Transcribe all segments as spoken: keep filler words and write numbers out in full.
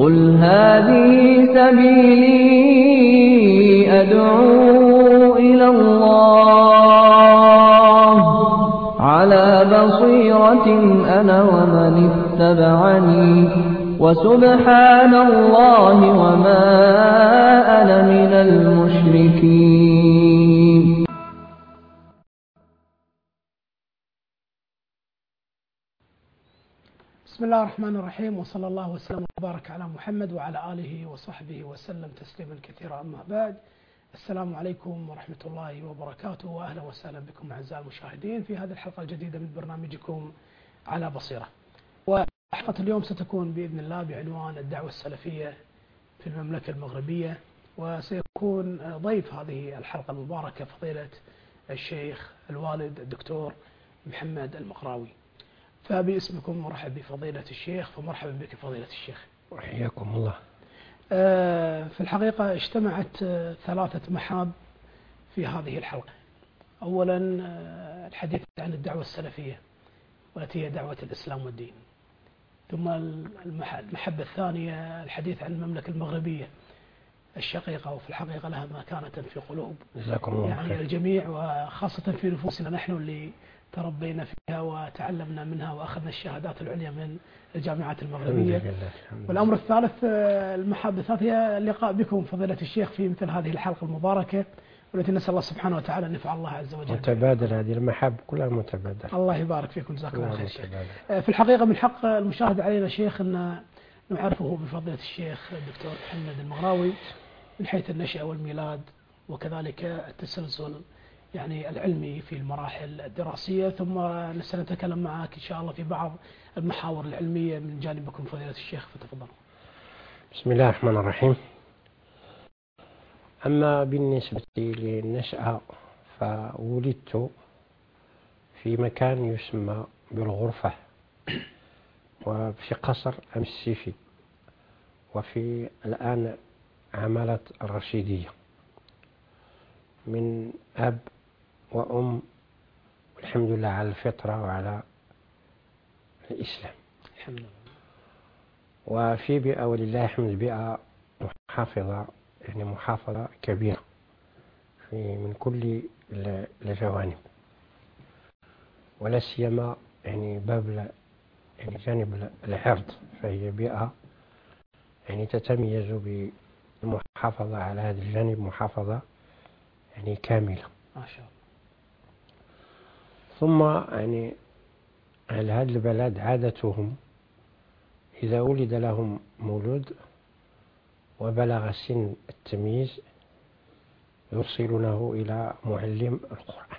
قل هذه سبيلي أدعو إلى الله على بصيرة أنا ومن اتبعني وسبحان الله وما أنا من المشركين. بسم الله الرحمن الرحيم، وصلى الله وسلم وبارك على محمد وعلى آله وصحبه وسلم تسليما كثيرا. أما بعد، السلام عليكم ورحمة الله وبركاته، وأهلا وسهلا بكم أعزائي المشاهدين في هذه الحلقة الجديدة من برنامجكم على بصيرة. وحلقة اليوم ستكون بإذن الله بعنوان الدعوة السلفية في المملكة المغربية، وسيكون ضيف هذه الحلقة المباركة فضيلة الشيخ الوالد الدكتور محمد المقراوي. فباسمكم مرحب بفضيلة الشيخ، فمرحبا بك فضيلة الشيخ. وحياكم الله. في الحقيقة اجتمعت ثلاثة محاب في هذه الحلقة. أولا الحديث عن الدعوة السلفية والتي هي دعوة الإسلام والدين، ثم المحبة الثانية الحديث عن المملكة المغربية الشقيقة، وفي الحقيقة لها مكانة في قلوب يعني الجميع، وخاصة في نفوسنا نحن اللي تربينا فيها وتعلمنا منها وأخذنا الشهادات العليا من الجامعات المغربية. والأمر الثالث المحبة الثالثة هي اللقاء بكم فضيلة الشيخ في مثل هذه الحلقة المباركة، والتي نسأل الله سبحانه وتعالى أن يفعل الله عز وجل. متبادل، هذه المحبة كلها متبادلة. الله يبارك فيكم، جزاك الله خير شيخ. في الحقيقة من حق المشاهد علينا شيخ أن نعرفه بفضيلة الشيخ الدكتور محمد المقراوي من حيث النشأة والميلاد، وكذلك التسلسل يعني العلمي في المراحل الدراسية، ثم سنتكلم معك إن شاء الله في بعض المحاور العلمية من جانبكم فضيلة الشيخ، فتفضل. بسم الله الرحمن الرحيم. أما بالنسبة للنشأة فولدت في مكان يسمى بالغرفة، وفي قصر أم السيفي، وفي الآن عملة الرشيدية، من أب وأم والحمد لله على الفطرة وعلى الإسلام الحمد لله. وفي بيئة ولله الحمد بيئة محافظة، يعني محافظة كبيرة في من كل الجوانب، ولا سيما يعني باب يعني جانب العرض، فهي بيئة يعني تتميز بالمحافظة على هذا الجانب، محافظة يعني كاملة ما شاء الله. ثم يعني أهل هذا البلد عادتهم إذا ولد لهم مولود وبلغ سن التمييز يرسلونه إلى معلم القرآن،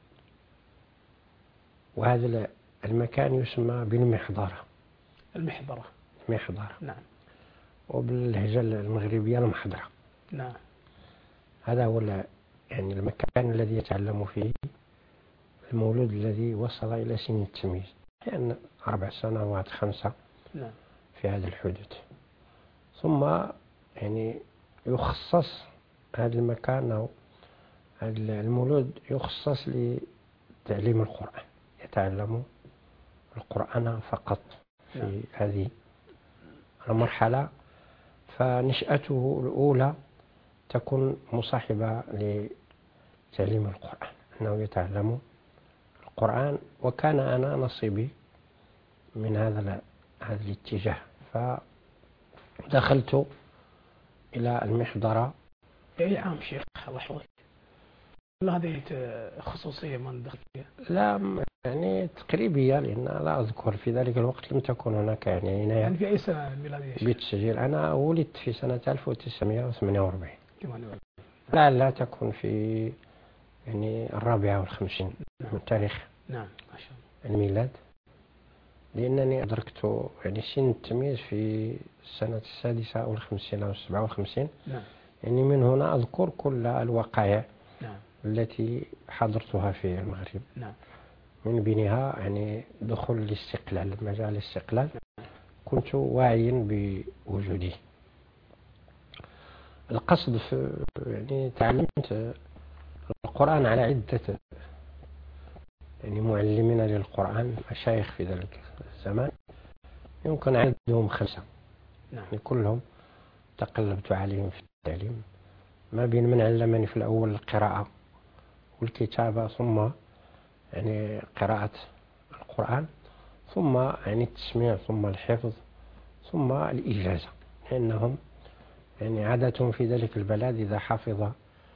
وهذا المكان يسمى بالمحضرة. المحضرة المحضرة نعم، وباللهجة المغربية المحضرة نعم. هذا هو يعني المكان الذي يتعلم فيه المولود الذي وصل إلى سن التمييز، يعني أربع سنوات خمسة نعم. في هذا الحدود. ثم يعني يخصص هذا المكان أو هذا المولود يخصص لتعليم القرآن، يتعلم القرآن فقط في نعم. هذه المرحلة. فنشأته الأولى تكون مصاحبة لتعليم القرآن، أنه يتعلم القرآن، وكان أنا نصيبي من هذا هذا الاتجاه. فدخلت إلى المحضرة. أي عام شيخ الله يحفظك؟ لا هذه خصوصية ما دخلت فيها؟ لا يعني تقريبية، لأن لا أذكر في ذلك الوقت لم تكن هناك يعني عناية. يعني في أي سنة الميلادية؟ بالتسجيل أنا ولدت في سنة ألف وتسعمائة وثمانية وأربعين. لا لا تكون في يعني الرابعة والخمسين نعم. من تاريخ نعم ما شاء الله الميلاد، لأنني أدركت يعني سن التمييز في السنة السادسة أو الخمسين أو السبعة والخمسين. نعم. يعني من هنا أذكر كل الوقائع نعم. التي حضرتها في المغرب. نعم. من بينها يعني دخول الاستقلال، مجال الاستقلال، كنت واعيا بوجوده. القصد في يعني تعلمت القرآن على عدة يعني معلمين للقرآن، مشايخ في ذلك الزمان يمكن عدهم خمسة نعم. يعني كلهم تقلبت عليهم في التعليم، ما بين من علمني في الأول القراءة والكتابة، ثم يعني قراءة القرآن، ثم يعني التسميع، ثم الحفظ، ثم الإجازة، لأنهم يعني عادة في ذلك البلد إذا حفظ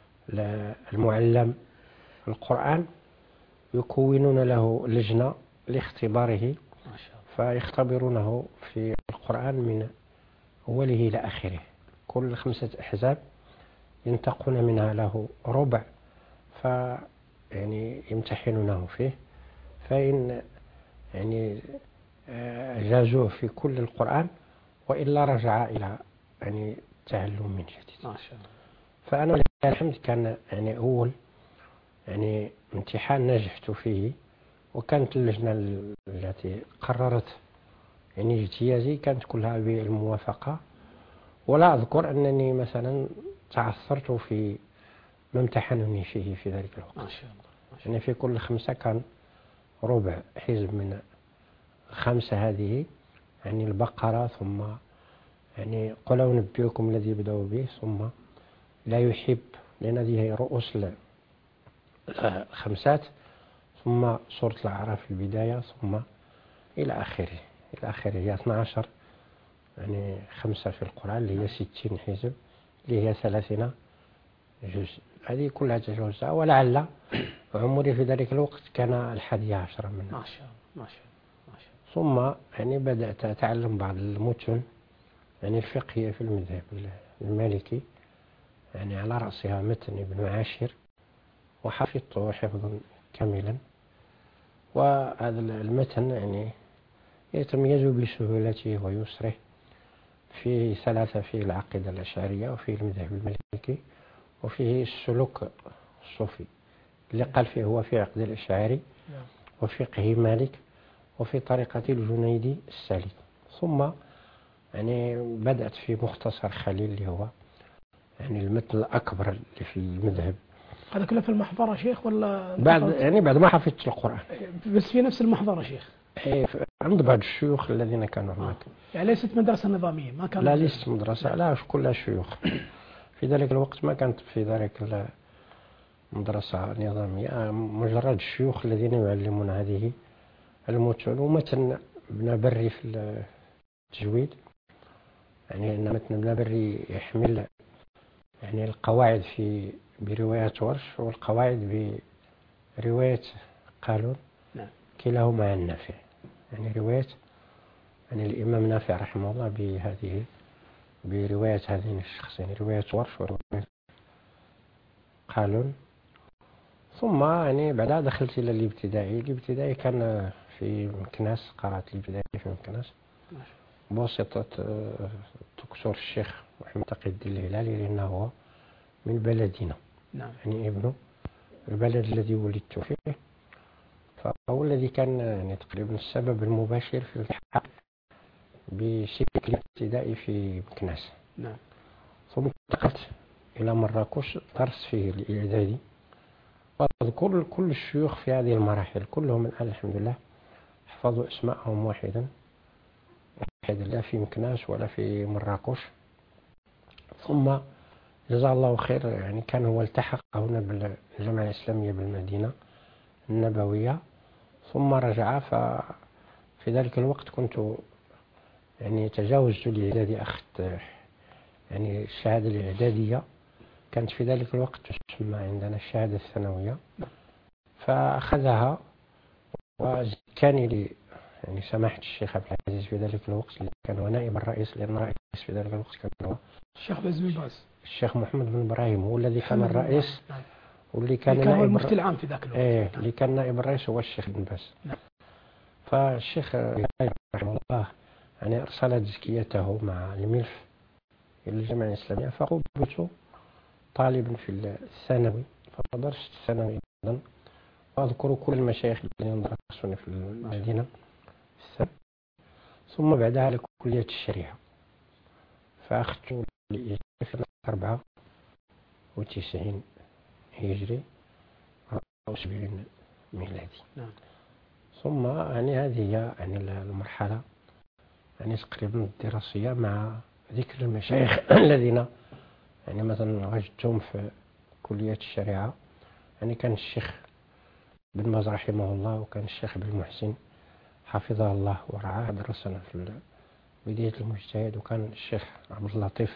المعلم القرآن يكونون له لجنة لاختباره، فيختبرونه في القرآن من أوله إلى آخره، كل خمسة أحزاب ينتقون منها له ربع، ف يعني يمتحنونه فيه، فإن يعني جازوه في كل القرآن وإلا رجع إلى يعني تعلم من جديد. ما شاء الله. فأنا لله الحمد كان يعني أول يعني امتحان نجحت فيه، وكانت اللجنة التي قررت يعني اجتيازي كانت كلها بالموافقة، ولا أذكر أنني مثلا تعثرت في ما امتحنني فيه في ذلك الوقت. ما شاء الله. يعني في كل خمسة كان ربع حزب من خمسة هذه، يعني البقرة، ثم يعني قل أنبئكم الذي يبدأ به، ثم لا يحب، لأن هذه رؤوس الخمسات، ثم سورة الأعراف في البداية، ثم إلى آخره إلى آخره هي اثنا عشر يعني خمسة في القرآن اللي هي ستين حزب اللي هي ثلاثين جزء، هذه كلها تجاوزها، ولعل عمري في ذلك الوقت كان الحادي عشر منها. ما شاء الله ما شاء الله ما شاء الله. ثم يعني بدأت أتعلم بعض المتن يعني الفقهية في المذهب المالكي، يعني على رأسها متن ابن عاشر، وحفظته حفظا كاملا، وهذا المتن يعني يتميز بسهولته ويسره، فيه ثلاثة: فيه العقيدة الأشعرية، وفيه المذهب المالكي، وفيه السلوك الصوفي اللي قال فيه هو في عقد الأشعري وفقه مالك وفي طريقة الجنيدي السالك. ثم يعني بدأت في مختصر خليل اللي هو يعني المتن الأكبر اللي في المذهب. هذا كله في المحضرة شيخ ولا بعد يعني بعد ما حفظت القرآن؟ بس في نفس المحضرة شيخ؟ ايه عند بعض الشيوخ الذين كانوا هناك. آه. يعني ليست مدرسة نظامية؟ ما كانت. لا ليست مدرسة، لا كلها شيوخ. في ذلك الوقت ما كانت في ذلك المدرسة نظامية، مجرد الشيوخ الذين يعلمون هذه المتن. ومتن ابن بري في التجويد، يعني أن متن ابن بري يحمل يعني القواعد في برواية ورش والقواعد برواية قالون، نعم. كلاهما عن نافع، يعني رواية يعني الإمام نافع رحمه الله بهذه برواية هذين الشخصين، رواية ورش ورواية قالون. ثم يعني بعدها دخلت إلى الابتدائي. الابتدائي كان في مكناس، قرأت الابتدائي في مكناس بواسطة الدكتور الشيخ محمد تقي الدين الهلالي، لأنه هو من بلدنا. نعم. يعني ابنه البلد الذي ولدت فيه، فهو الذي كان يعني تقريبا السبب المباشر في الالتحاق بشكل ابتدائي في مكناس. نعم. ثم انتقلت إلى مراكش درست فيه الإعدادي، وأذكر كل الشيوخ في هذه المراحل كلهم الآن الحمد لله حفظوا اسمائهم واحدا واحدا، لا في مكناس ولا في مراكش. ثم جزاه الله خير، يعني كان هو التحق هنا بالجامعة الإسلامية بالمدينة النبوية، ثم رجع. ففي ذلك الوقت كنت يعني تجاوزت الإعدادي، أخذت يعني الشهادة الإعدادية، كانت في ذلك الوقت تسمى عندنا الشهادة الثانوية، فأخذها. وكان لي يعني سماحة الشيخ عبد العزيز في ذلك الوقت اللي كان هو نائب الرئيس، لأن الرئيس في ذلك الوقت كان هو الشيخ بن باز، الشيخ محمد بن إبراهيم، هو الذي كان الرئيس. نعم. واللي كان, كان هو المفتي العام في ذاك الوقت. ايه اللي كان نائب الرئيس هو الشيخ بن باز. نعم. فالشيخ رحمه الله يعني أرسل تزكيته مع الملف إلى الجامعة الإسلامية، فقبلت طالبا في الثانوي، فدرست الثانوي أيضا، وأذكر كل المشايخ الذين درسوني في المدينة. ثم بعدها لكلية الشريعة، فأخذت في أربعة وتسعين هجري أو سبعين ميلادي. نعم. ثم يعني هذه هي يعني المرحلة يعني تقريبا الدراسية مع ذكر المشايخ الذين يعني مثلا وجدتهم في كلية الشريعة. يعني كان الشيخ بن باز رحمه الله، وكان الشيخ بن محسن حفظه الله ورعاه درسنا في بداية المجتهد، وكان الشيخ عبد اللطيف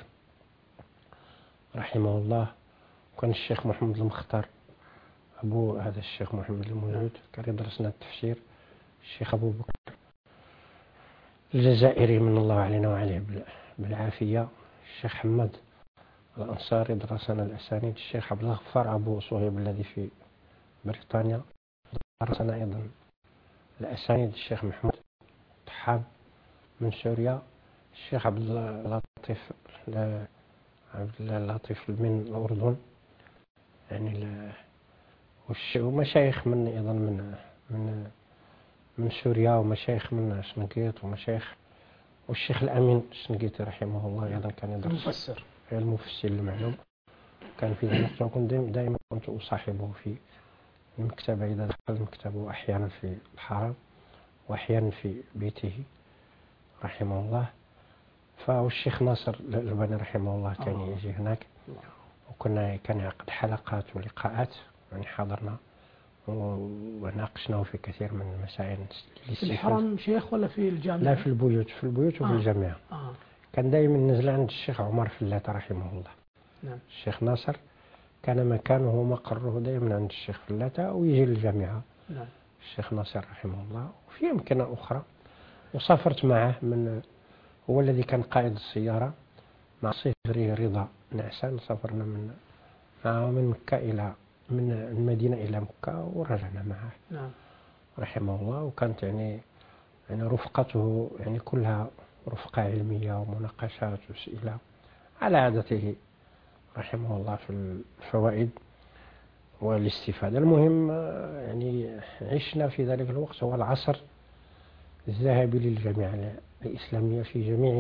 رحمه الله، وكان الشيخ محمد المختار أبو هذا الشيخ محمد المولود كان يدرسنا التفسير. الشيخ أبو بكر الجزائري من الله علينا وعليه بالعافية. الشيخ حماد الأنصاري درسنا الأسانيد. الشيخ عبد الغفار أبو صهيب الذي في بريطانيا درسنا أيضا الأسانيد. الشيخ محمود طحان من سوريا. الشيخ عبد اللطيف عبد اللطيف من الأردن. يعني ومشايخ من أيضا من من من سوريا، ومشايخ من شنقيط، ومشايخ والشيخ الأمين الشنقيطي رحمه الله أيضا كان يدرس المفسر المفسر المعلوم. كان في ذلك كنت دائما كنت أصاحبه في المكتبة إذا دخل المكتبة، أحيانا في الحرم وأحيانا في بيته رحمه الله. فالشيخ ناصر الألباني رحمه الله كان يجي هناك، وكنا كان يعقد حلقات ولقاءات، يعني حضرنا وناقشناه في كثير من المسائل. في الحرم شيخ ولا في الجامعة؟ لا، في البيوت في البيوت وفي آه. الجامعة. آه. كان دائما نزل عند الشيخ عمر فلات رحمه الله. نعم. الشيخ ناصر كان مكانه ومقره دائما عند الشيخ فلاتة، ويجي للجامعة. نعم. الشيخ ناصر رحمه الله. وفي أمكنة أخرى وسافرت معه، من هو الذي كان قائد السيارة مع صهري رضا نعسان. سافرنا من معه من مكة إلى من المدينة إلى مكة ورجعنا معه. نعم. رحمه الله. وكانت يعني يعني رفقته يعني كلها رفقة علمية ومناقشات وأسئلة على عادته رحمه الله في الفوائد والاستفادة. المهم يعني عشنا في ذلك الوقت هو العصر الذهبي للجامعة الإسلامية في جميع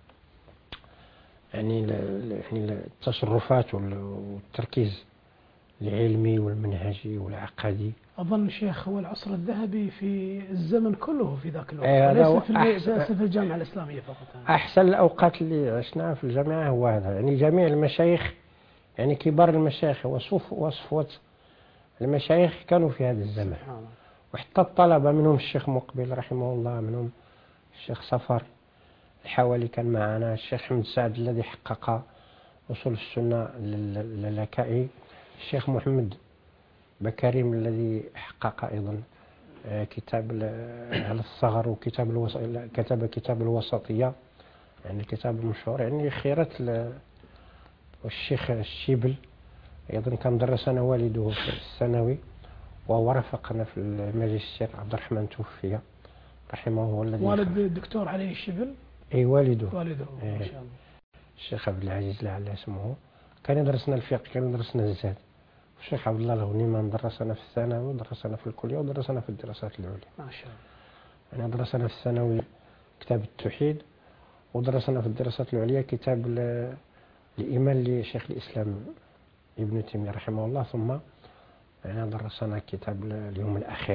يعني يعني التصرفات والتركيز العلمي والمنهجي والعقدي. أظن شيخ هو العصر الذهبي في الزمن كله في ذاك الوقت، أيه وليس في, في الجامعة الإسلامية فقط. أحسن الأوقات اللي عشناها في الجامعة هو هذا. يعني جميع المشايخ يعني كبار المشايخ وصف وصفوة المشايخ كانوا في هذا الزمن، وحتى الطلبة منهم الشيخ مقبل رحمه الله، منهم الشيخ صفر الحوالي كان معنا، الشيخ حمد سعد الذي حقق أصول السنة للكائي، الشيخ محمد بكريم الذي حقق أيضا كتاب على الصغر وكتاب الوسط، كتب كتاب الوسطية يعني الكتاب المشهور يعني خيرة. والشيخ الشيبل أيضا كان درسنا والده في الثانوي، وهو رافقنا في الماجستير. عبد الرحمن توفي رحمه الله الذي والد الدكتور علي الشيبل. أي والده والده إيه. ما شاء الله. الشيخ عبد العزيز لعل اسمه كان يدرسنا الفقه، كان يدرسنا الزاد. الشيخ عبد الله الغنيمان درسنا في الثانوي ودرسنا في الكلية ودرسنا في الدراسات العليا ما شاء الله. يعني درسنا في الثانوي كتاب التوحيد، ودرسنا في الدراسات العليا كتاب الإيمان لشيخ الإسلام ابن تيمية رحمه الله، ثم يعني درسنا كتاب اليوم الأخير.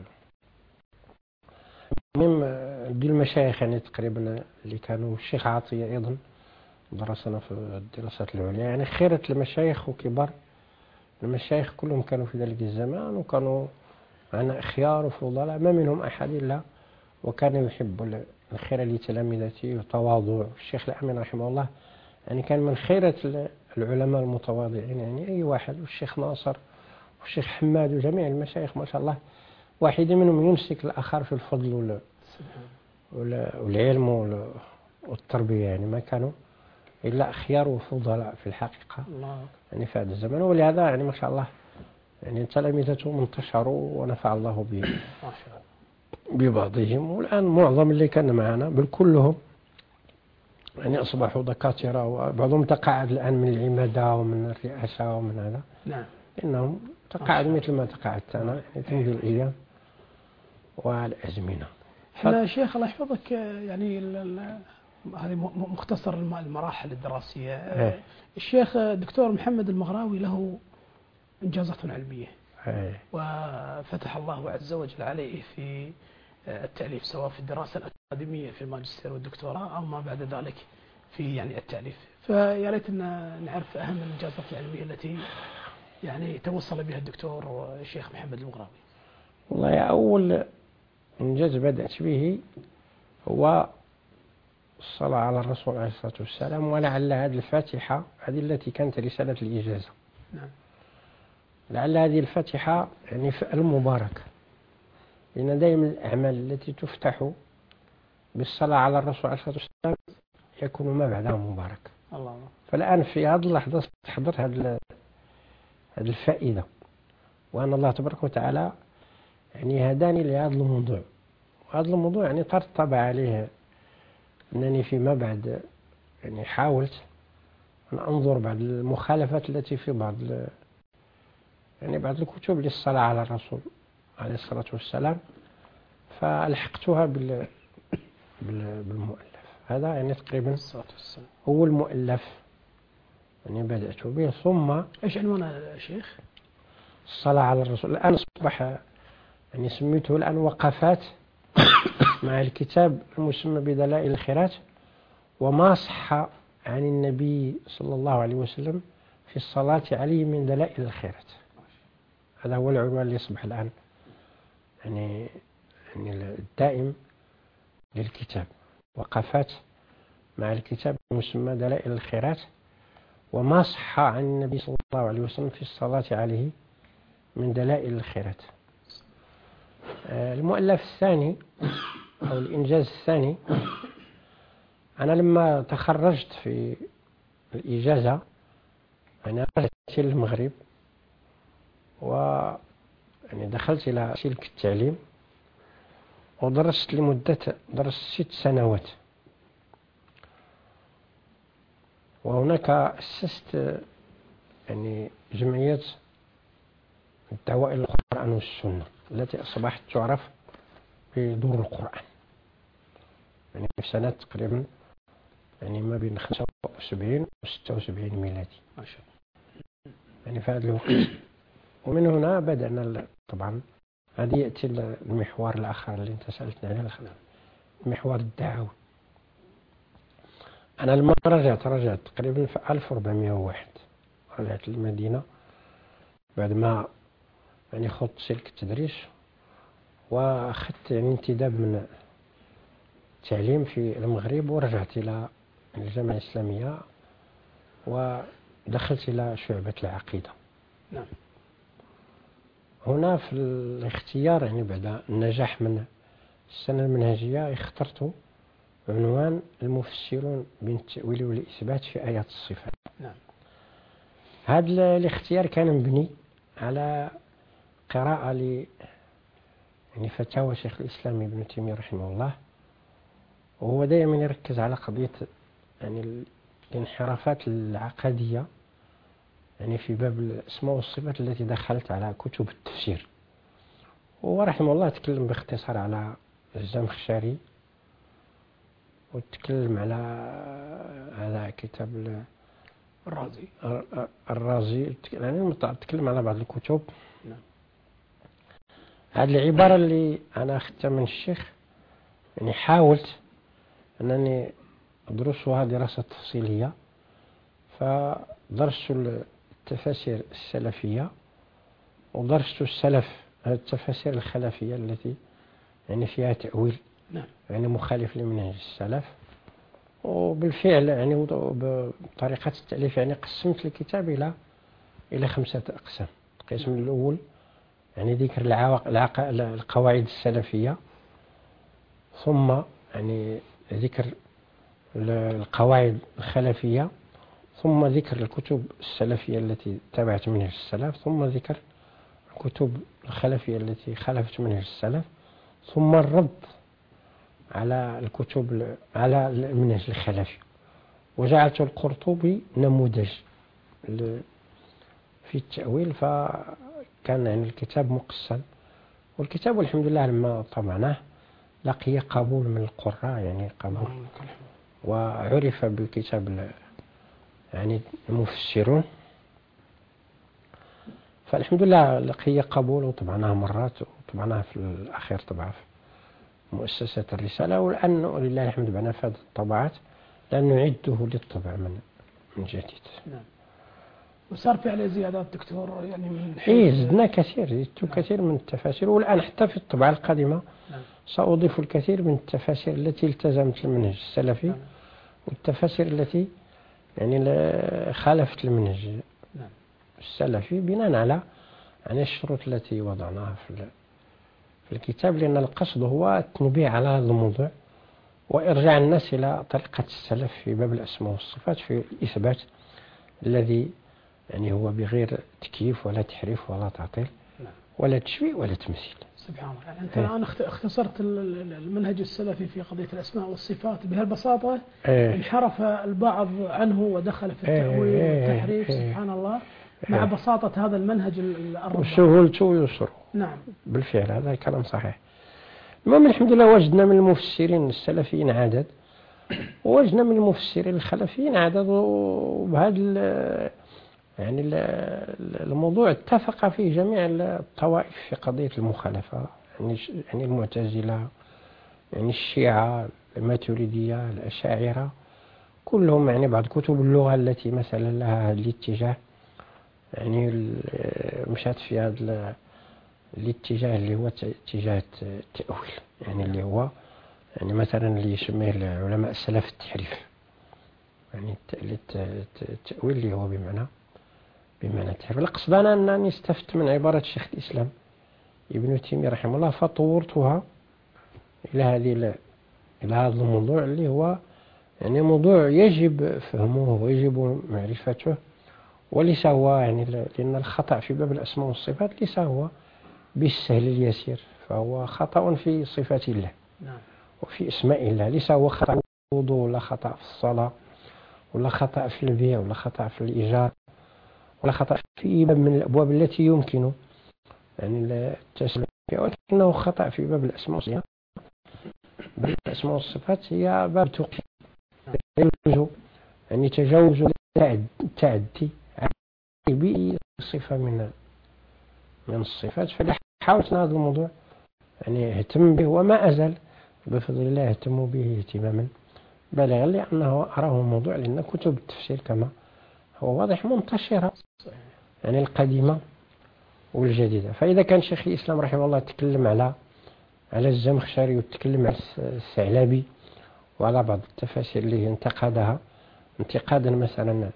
المهم دي المشايخ يعني تقريبا اللي كانوا. الشيخ عطية أيضا درسنا في الدراسات العليا. يعني خيرة المشايخ وكبار المشايخ كلهم كانوا في ذلك الزمان، وكانوا معنا أخيار وفضلاء ما منهم أحد إلا وكان يحب الخير لتلامذته وتواضع. الشيخ الأمين رحمه الله يعني كان من خيرة العلماء المتواضعين، يعني أي واحد. والشيخ ناصر والشيخ حماد وجميع المشايخ ما شاء الله، واحد منهم يمسك الآخر في الفضل والعلم والتربية، يعني ما كانوا إلا أخيار وفضلاء في الحقيقة الله. يعني في هذا الزمن. ولهذا يعني ما شاء الله يعني تلامذتهم انتشروا ونفع الله ببعضهم. والآن معظم اللي كان معنا بل كلهم يعني أصبحوا دكاترة، وبعضهم تقاعد الآن من العمادة ومن الرئاسة ومن هذا. نعم. إنهم تقاعد مثل ما تقاعدت أنا، يعني تمضي الأيام والأزمنة. احنا شيخ الله يحفظك يعني هذه مختصر المراحل الدراسية. ايه. الشيخ دكتور محمد المغراوي له إنجازات علمية. ايه. وفتح الله عز وجل عليه في التأليف، سواء في الدراسة الأكاديمية في الماجستير والدكتوراه أو ما بعد ذلك في يعني التأليف. فيا ريت أن نعرف أهم الإنجازات العلمية التي يعني توصل بها الدكتور الشيخ محمد المغراوي. والله أول إنجاز بدأت به هو الصلاة على الرسول عليه الصلاة والسلام، ولعل هذه الفاتحة هذه التي كانت رسالة الإجازة. نعم. لعل هذه الفاتحة يعني المباركة، لأن دائما الأعمال التي تفتح بالصلاة على الرسول عليه الصلاة والسلام يكون ما بعدها مبارك. الله. فالآن في هذه اللحظة تحضر هذه هذه الفائدة، وأن الله تبارك وتعالى يعني هداني لهذا الموضوع، وهذا الموضوع يعني ترتب عليه أنني فيما بعد يعني حاولت أن أنظر بعض المخالفات التي في بعض يعني بعض الكتب للصلاة على الرسول عليه الصلاة والسلام، فألحقتها بال بالمؤلف هذا. يعني تقريبا أول مؤلف يعني بدأت به. ثم إيش عنوانه يا شيخ؟ الصلاة على الرسول. الآن أصبح يعني سميته الآن وقفات مع الكتاب المسمى بدلائل الخيرات وما صح عن النبي صلى الله عليه وسلم في الصلاة عليه من دلائل الخيرات. هذا هو العنوان اللي يصبح الآن يعني يعني الدائم للكتاب، وقفات مع الكتاب المسمى دلائل الخيرات وما صح عن النبي صلى الله عليه وسلم في الصلاة عليه من دلائل الخيرات. المؤلف الثاني أو الإنجاز الثاني، أنا لما تخرجت في الإجازة أنا رجعت إلى المغرب و يعني دخلت إلى سلك التعليم ودرست لمدة درست ست سنوات، وهناك أسست يعني جمعية الدعوة إلى القرآن والسنة التي أصبحت تعرف بدور القرآن، يعني في سنة تقريبا يعني ما بين خمسة وسبعين وستة وسبعين ميلادي ما شاء الله، يعني في هذا الوقت. ومن هنا بدأنا طبعا. هذه يأتي المحور الآخر اللي انت سألتني عليه، المحور الدعوي. أنا لما رجعت رجعت تقريبا في ألف وأربعمائة وواحد، رجعت للمدينة بعد ما يعني خضت سلك التدريس وأخذت يعني انتداب من التعليم في المغرب، ورجعت إلى الجامعة الإسلامية ودخلت إلى شعبة العقيدة. نعم. هنا في الاختيار يعني بعد النجاح من السنة المنهجية اخترت عنوان المفسرون بين التأويل والإثبات في آيات الصفات. نعم. هذا الاختيار كان مبني على قراءة ل يعني فتاوى شيخ الإسلام ابن تيمية رحمه الله، وهو دائما يركز على قضية يعني الانحرافات العقدية يعني في باب الأسماء والصفات التي دخلت على كتب التفسير. ورحمه الله تكلم باختصار على الزمخشري، وتكلم على هذا كتاب الرازي الرازي يعني تكلم على بعض الكتب. نعم. هذه العبارة اللي أنا أخذتها من الشيخ يعني حاولت أنني أدرسها دراسة تفصيلية، فدرست التفاسير السلفية ودرست السلف التفاسير الخلفية التي يعني فيها تأويل نعم. يعني مخالف لمنهج السلف. وبالفعل يعني بطريقة التأليف يعني قسمت الكتاب إلى إلى خمسة أقسام. القسم الأول يعني ذكر العق... القواعد السلفية، ثم يعني ذكر القواعد الخلفية، ثم ذكر الكتب السلفية التي تبعت منهج السلف، ثم ذكر الكتب الخلفية التي خالفت منهج السلف، ثم الرد على الكتب على المنهج الخلفي. وجعلت القرطبي نموذج في التأويل، فكان يعني الكتاب مقسم. والكتاب والحمد لله لما طبعناه لقي قبول من القراء يعني قبول، وعرف بكتاب يعني المفسرون، فالحمد لله لقي قبول. وطبعناه مرات وطبعناه في الأخير طبعا في مؤسسة الرسالة، والآن ولله الحمد بعنا في هذه الطبعات لا نعده للطبع من من جديد. نعم. وصار في عليه زيادات دكتور يعني من إيه زدنا كثير، زدت نعم. كثير من التفاسير، والآن حتى في الطبعة القادمة نعم. سأضيف الكثير من التفاسير التي التزمت المنهج السلفي نعم. والتفاسير التي يعني خالفت المنهج نعم. السلفي بناء على يعني الشروط التي وضعناها في في الكتاب، لأن القصد هو التنبيه على هذا الموضوع وإرجاع الناس إلى طريقة السلف في باب الأسماء والصفات في الإثبات الذي يعني هو بغير تكييف ولا تحريف ولا تعطيل ولا تشبيه ولا تمثيل. سبحان الله. يعني أنت الآن اختصرت المنهج السلفي في قضية الأسماء والصفات بهالبساطة. ايه انحرف البعض عنه ودخل في التأويل ايه والتحريف ايه سبحان الله مع ايه بساطة هذا المنهج الرباني وسهولته ويسره. نعم بالفعل هذا كلام صحيح. المهم الحمد لله وجدنا من المفسرين السلفيين عدد، ووجدنا من المفسرين الخلفيين عدد، وبهذا يعني الموضوع اتفق فيه جميع الطوائف في قضية المخالفة، يعني يعني المعتزلة يعني الشيعة الماتريدية الأشاعرة كلهم، يعني بعض كتب اللغة التي مثلا لها الاتجاه يعني مشات في هذا الاتجاه اللي هو اتجاه التأويل، يعني اللي هو يعني مثلا اللي يسميه العلماء السلف التحريف، يعني التأويل اللي هو بمعنى بمعنى التحريف. القصد أنا أنني استفدت من عبارة شيخ الإسلام ابن تيمية رحمه الله فطورتها إلى هذه إلى هذا الموضوع اللي هو يعني موضوع يجب فهمه ويجب معرفته، وليس هو يعني لأن الخطأ في باب الأسماء والصفات ليس هو بالسهل اليسير، فهو خطأ في صفات الله وفي اسماء الله، ليس هو خطأ في الوضوء ولا خطأ في الصلاة ولا خطأ في البيع ولا خطأ في الإيجار ولا خطأ في باب من الأبواب التي يمكن يعني التسليم فيها، ولكنه خطأ في باب الأسماء والصفات. باب الأسماء والصفات هي باب توقيف يجوز يعني تجاوز التعدي بصفة من من الصفات. فحاولت هذا الموضوع يعني اهتم به، وما أزال بفضل الله اهتم به اهتماما بالغا، لأنه أراه موضوع، لأن كتب التفسير كما هو واضح منتشرة يعني القديمة والجديدة. فإذا كان شيخ الإسلام رحمه الله تكلم على على الزمخشري وتكلم على الثعلبي وعلى بعض التفاسير اللي انتقدها انتقادا مثلا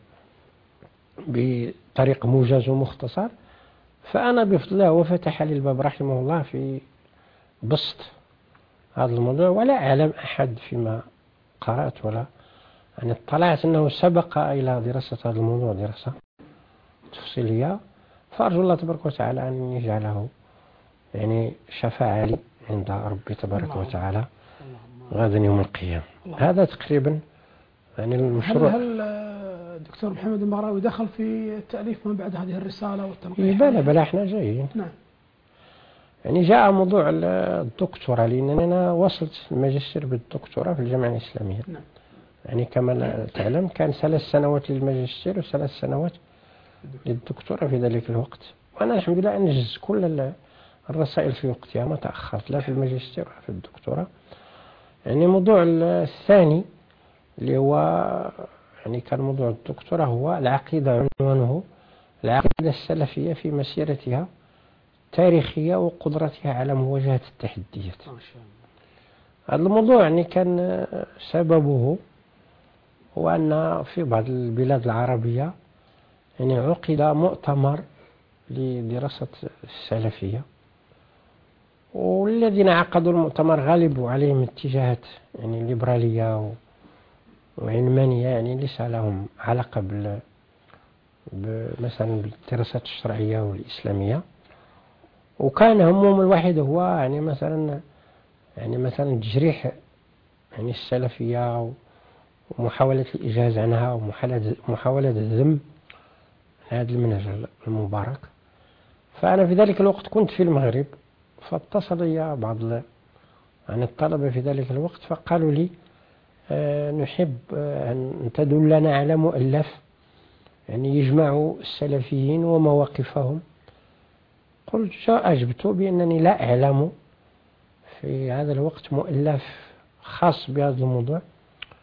بطريق موجز ومختصر، فأنا بفضل الله وفتح لي الباب رحمه الله في بسط هذا الموضوع، ولا أعلم أحد فيما قرأت ولا يعني اطلعت أنه سبق إلى دراسة هذا الموضوع دراسة تفصيلية. فأرجو الله تبارك وتعالى أن يجعله يعني شفاعة لي عند ربي تبارك وتعالى غدا يوم القيامة. هذا تقريبا يعني المشروع. هل هل دكتور محمد المغراوي دخل في التأليف ما بعد هذه الرسالة والتنقيح؟ بلا بلا احنا جايين. نعم. يعني جاء موضوع الدكتوراه، لأنني أنا وصلت الماجستير بالدكتوراه في الجامعة الإسلامية. نعم. يعني كما تعلم كان ثلاث سنوات للماجستير وثلاث سنوات للدكتوراه في ذلك الوقت، وأنا الحمد لله أنجز كل الرسائل في وقتها، ما تأخرت لا في الماجستير ولا في الدكتوراه. يعني موضوع الثاني اللي هو يعني كان موضوع الدكتوراه هو العقيدة، عنوانه العقيدة السلفية في مسيرتها التاريخية وقدرتها على مواجهة التحديات. هذا الموضوع يعني كان سببه هو أن في بعض البلاد العربية يعني عقد مؤتمر لدراسة السلفية، والذين عقدوا المؤتمر غالبوا عليهم اتجاهات يعني ليبرالية وعلمانية، يعني ليس لهم علاقة بال مثلا بالدراسات الشرعية والإسلامية، وكان همهم الواحد هو يعني مثلا يعني مثلا تجريح يعني السلفية ومحاولة الإجاز عنها ومحاولة الذم هذا المنهج المبارك. فأنا في ذلك الوقت كنت في المغرب، فاتصل لي بعض يعني الطلبة في ذلك الوقت فقالوا لي آه نحب آه أن تدلنا على مؤلف يعني يجمع السلفيين ومواقفهم. قلت أجبت بأنني لا أعلم في هذا الوقت مؤلف خاص بهذا الموضوع،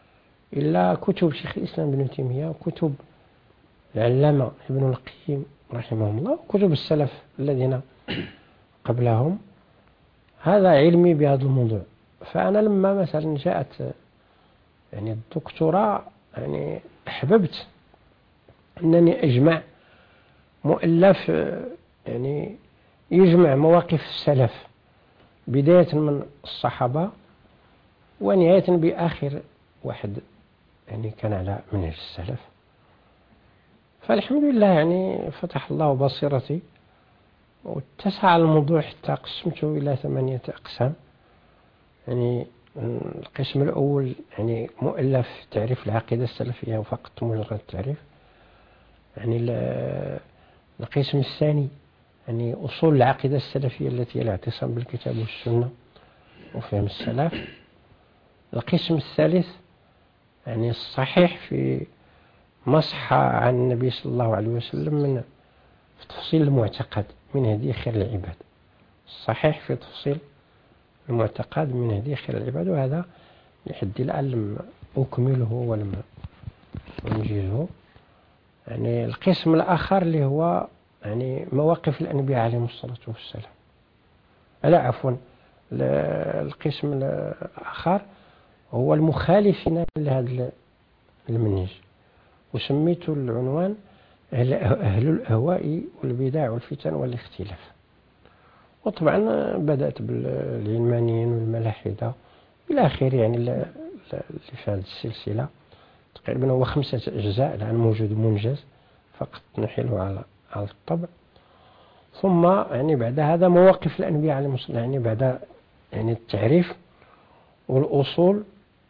إلا كتب شيخ الإسلام ابن تيمية وكتب العلامة ابن القيم رحمهم الله وكتب السلف الذين قبلهم. هذا علمي بهذا الموضوع. فأنا لما مثلا جاءت يعني الدكتوراه يعني أحببت أنني أجمع مؤلف يعني يجمع مواقف السلف بداية من الصحابة ونهاية بآخر واحد يعني كان على منهج السلف. فالحمد لله يعني فتح الله بصيرتي واتسع الموضوع حتى قسمته إلى ثمانية أقسام. يعني القسم الأول يعني مؤلف تعريف العقيدة السلفية وفقط مجرد تعريف. يعني القسم الثاني يعني أصول العقيدة السلفية التي هي الاعتصام بالكتاب والسنة وفهم السلف. القسم الثالث يعني الصحيح في مصحى عن النبي صلى الله عليه وسلم من في تفصيل المعتقد من هدي خير العباد. الصحيح في تفصيل المعتقد من هدي خير العباد. وهذا لحد الآن لم أكمله ولم أنجزه. يعني القسم الآخر اللي هو يعني مواقف الأنبياء عليهم الصلاة والسلام. لا عفوا القسم الآخر هو المخالفين لهذا المنهج وسميته العنوان أهل الأهواء والبدع والفتن والاختلاف. وطبعا بدأت بالعلمانيين والملاحدة إلى آخره يعني اللي في هذه السلسلة. تقريبا هو خمسة أجزاء الآن موجود منجز فقط نحيله على على الطبع. ثم يعني بعد هذا مواقف الأنبياء عليهم الصلاة يعني بعد يعني التعريف والأصول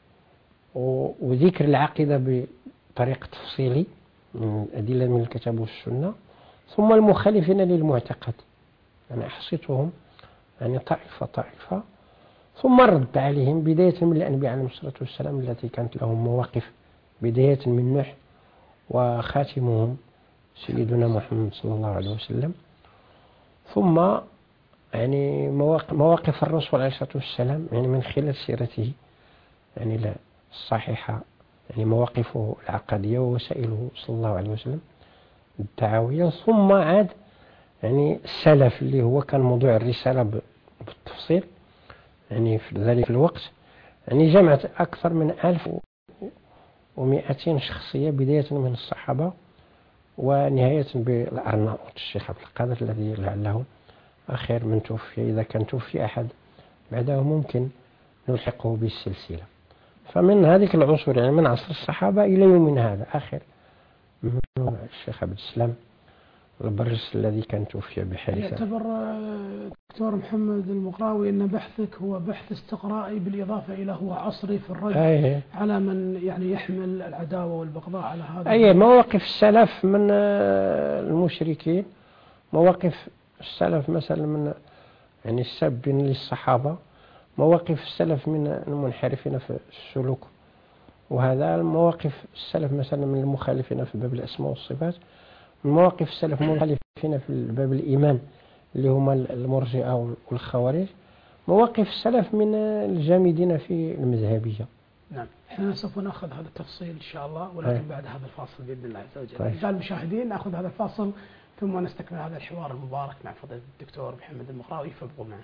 وذكر العقيدة بطريقة تفصيلي من أدلة من الكتاب والسنة. ثم المخالفين للمعتقد يعني أحصيتهم يعني طائفة طائفة. ثم رد عليهم بداية من الأنبياء عليهم الصلاة والسلام التي كانت لهم مواقف بداية من نوح وخاتمهم سيدنا محمد صلى الله عليه وسلم. ثم يعني مواقف الرسول عليه الصلاة والسلام يعني من خلال سيرته يعني الصحيحة يعني مواقفه العقدية ووسائله صلى الله عليه وسلم الدعوية. ثم عاد يعني السلف اللي هو كان موضوع الرسالة بالتفصيل يعني في ذلك الوقت. يعني جمعت أكثر من ألف ومئتين شخصية بداية من الصحابة ونهاية بالأرناؤوط الشيخ عبد القادر الذي لعله آخر من توفي. إذا كان توفي أحد بعده ممكن نلحقه بالسلسلة. فمن هذه العصور يعني من عصر الصحابة إلى يومنا هذا آخر من الشيخ عبد السلام البرس الذي كان توفي بحادثة. يعتبر دكتور محمد المقراوي أن بحثك هو بحث استقرائي بالإضافة إلى هو عصري في الرد أيه. على من يعني يحمل العداوة والبغضاء على هذا. أي مواقف السلف من المشركين مواقف السلف مثلا من يعني السب للصحابة مواقف السلف من المنحرفين في السلوك. وهذا المواقف السلف مثلا من المخالفين في باب الأسماء والصفات. مواقف السلف المخالفين في باب الإيمان اللي هم المرجئة والخوارج. مواقف السلف من الجامدين في المذهبية. نعم احنا سوف نأخذ هذا التفصيل إن شاء الله ولكن هي. بعد هذا الفاصل بإذن الله عز وجل. طيب. المشاهدين نأخذ هذا الفاصل ثم نستكمل هذا الحوار المبارك مع فضيلة الدكتور محمد المقراوي فابقوا معنا.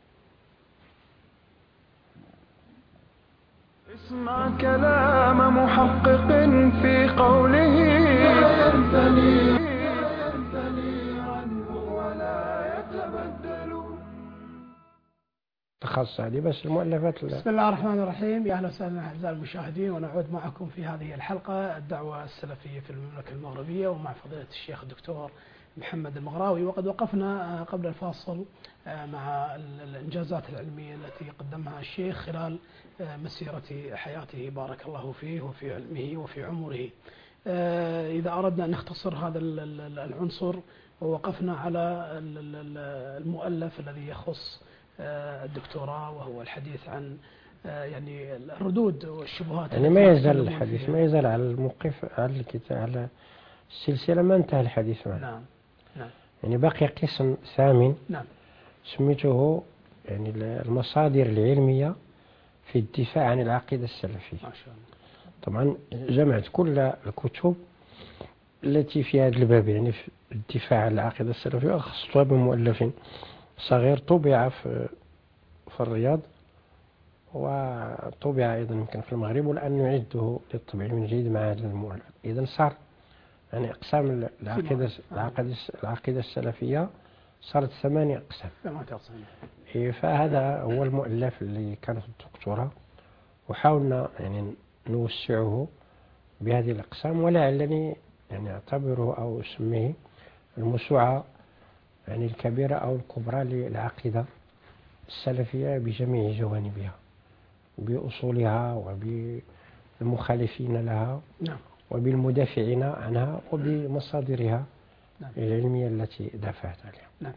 اسمع كلام محقق في قوله لا ينثني عنه ولا يتبدل. تخصص هذه بس المؤلفات. بسم الله الرحمن الرحيم. يا اهلا وسهلا اعزائي المشاهدين ونعود معكم في هذه الحلقة الدعوة السلفية في المملكة المغربية ومع فضيلة الشيخ الدكتور محمد المقراوي. وقد وقفنا قبل الفاصل مع الإنجازات العلمية التي قدمها الشيخ خلال مسيرة حياته بارك الله فيه وفي علمه وفي عمره. إذا أردنا أن نختصر هذا العنصر ووقفنا على المؤلف الذي يخص الدكتوراه وهو الحديث عن يعني الردود والشبهات. يعني ما يزال الحديث ما يزال على الموقف على الكتاب على السلسلة ما انتهى الحديث معه. نعم نعم. يعني باقي قسم ثامن. نعم. سميته يعني المصادر العلمية في الدفاع عن العقيدة السلفية. ما شاء الله. طبعا جمعت كل الكتب التي في هذا الباب، يعني في الدفاع عن العقيدة السلفية، وخصصتها بمؤلف صغير طبع في في الرياض، وطبع أيضا يمكن في المغرب، والآن نعده للطبع من جديد مع هذا المؤلف. إذا صار يعني أقسام العقيدة العقيدة العقيدة السلفية صارت ثمانية أقسام. فهذا هو المؤلف اللي كان في الدكتوراه، وحاولنا يعني نوسعه بهذه الأقسام، ولعلني يعني أعتبره أو أسميه الموسوعة يعني الكبيرة أو الكبرى للعقيدة السلفية بجميع جوانبها، بأصولها وبالمخالفين لها وبالمدافعين عنها وبمصادرها العلمية التي دافعت عليها.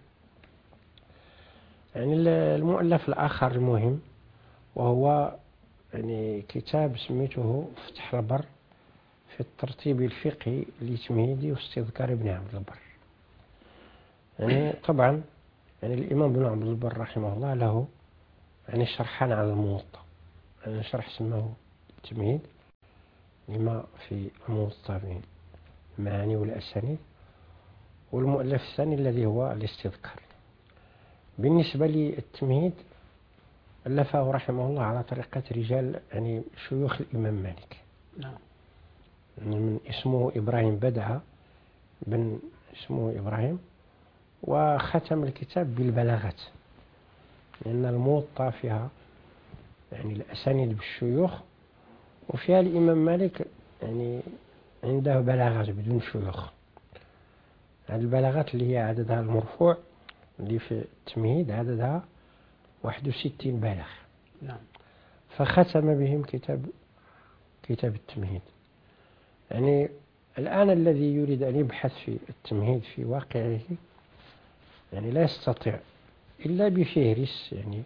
يعني المؤلف الآخر المهم وهو يعني كتاب سميته فتح البر في الترتيب الفقهي لتمهيدي واستذكار ابن عبد البر. يعني طبعا يعني الإمام ابن عبد البر رحمه الله له يعني شرحان على الموطأ، يعني شرح اسمه التمهيد لما في الموطأ من المعاني والأسانيد، والمؤلف الثاني الذي هو الاستذكار. بالنسبة للتمهيد ألفه رحمه الله على طريقة رجال يعني شيوخ الإمام مالك. نعم. من اسمه إبراهيم بدعة بن اسمه إبراهيم، وختم الكتاب بالبلاغات، لأن الموطأ فيها يعني الأسانيد بالشيوخ، وفيها الإمام مالك يعني عنده بلاغات بدون شيوخ. هذه البلاغات اللي هي عددها المرفوع اللي في التمهيد عددها واحد وستين بلاغ. نعم. فختم بهم كتاب كتاب التمهيد. يعني الآن الذي يريد أن يبحث في التمهيد في واقعه يعني لا يستطيع إلا بفهرس يعني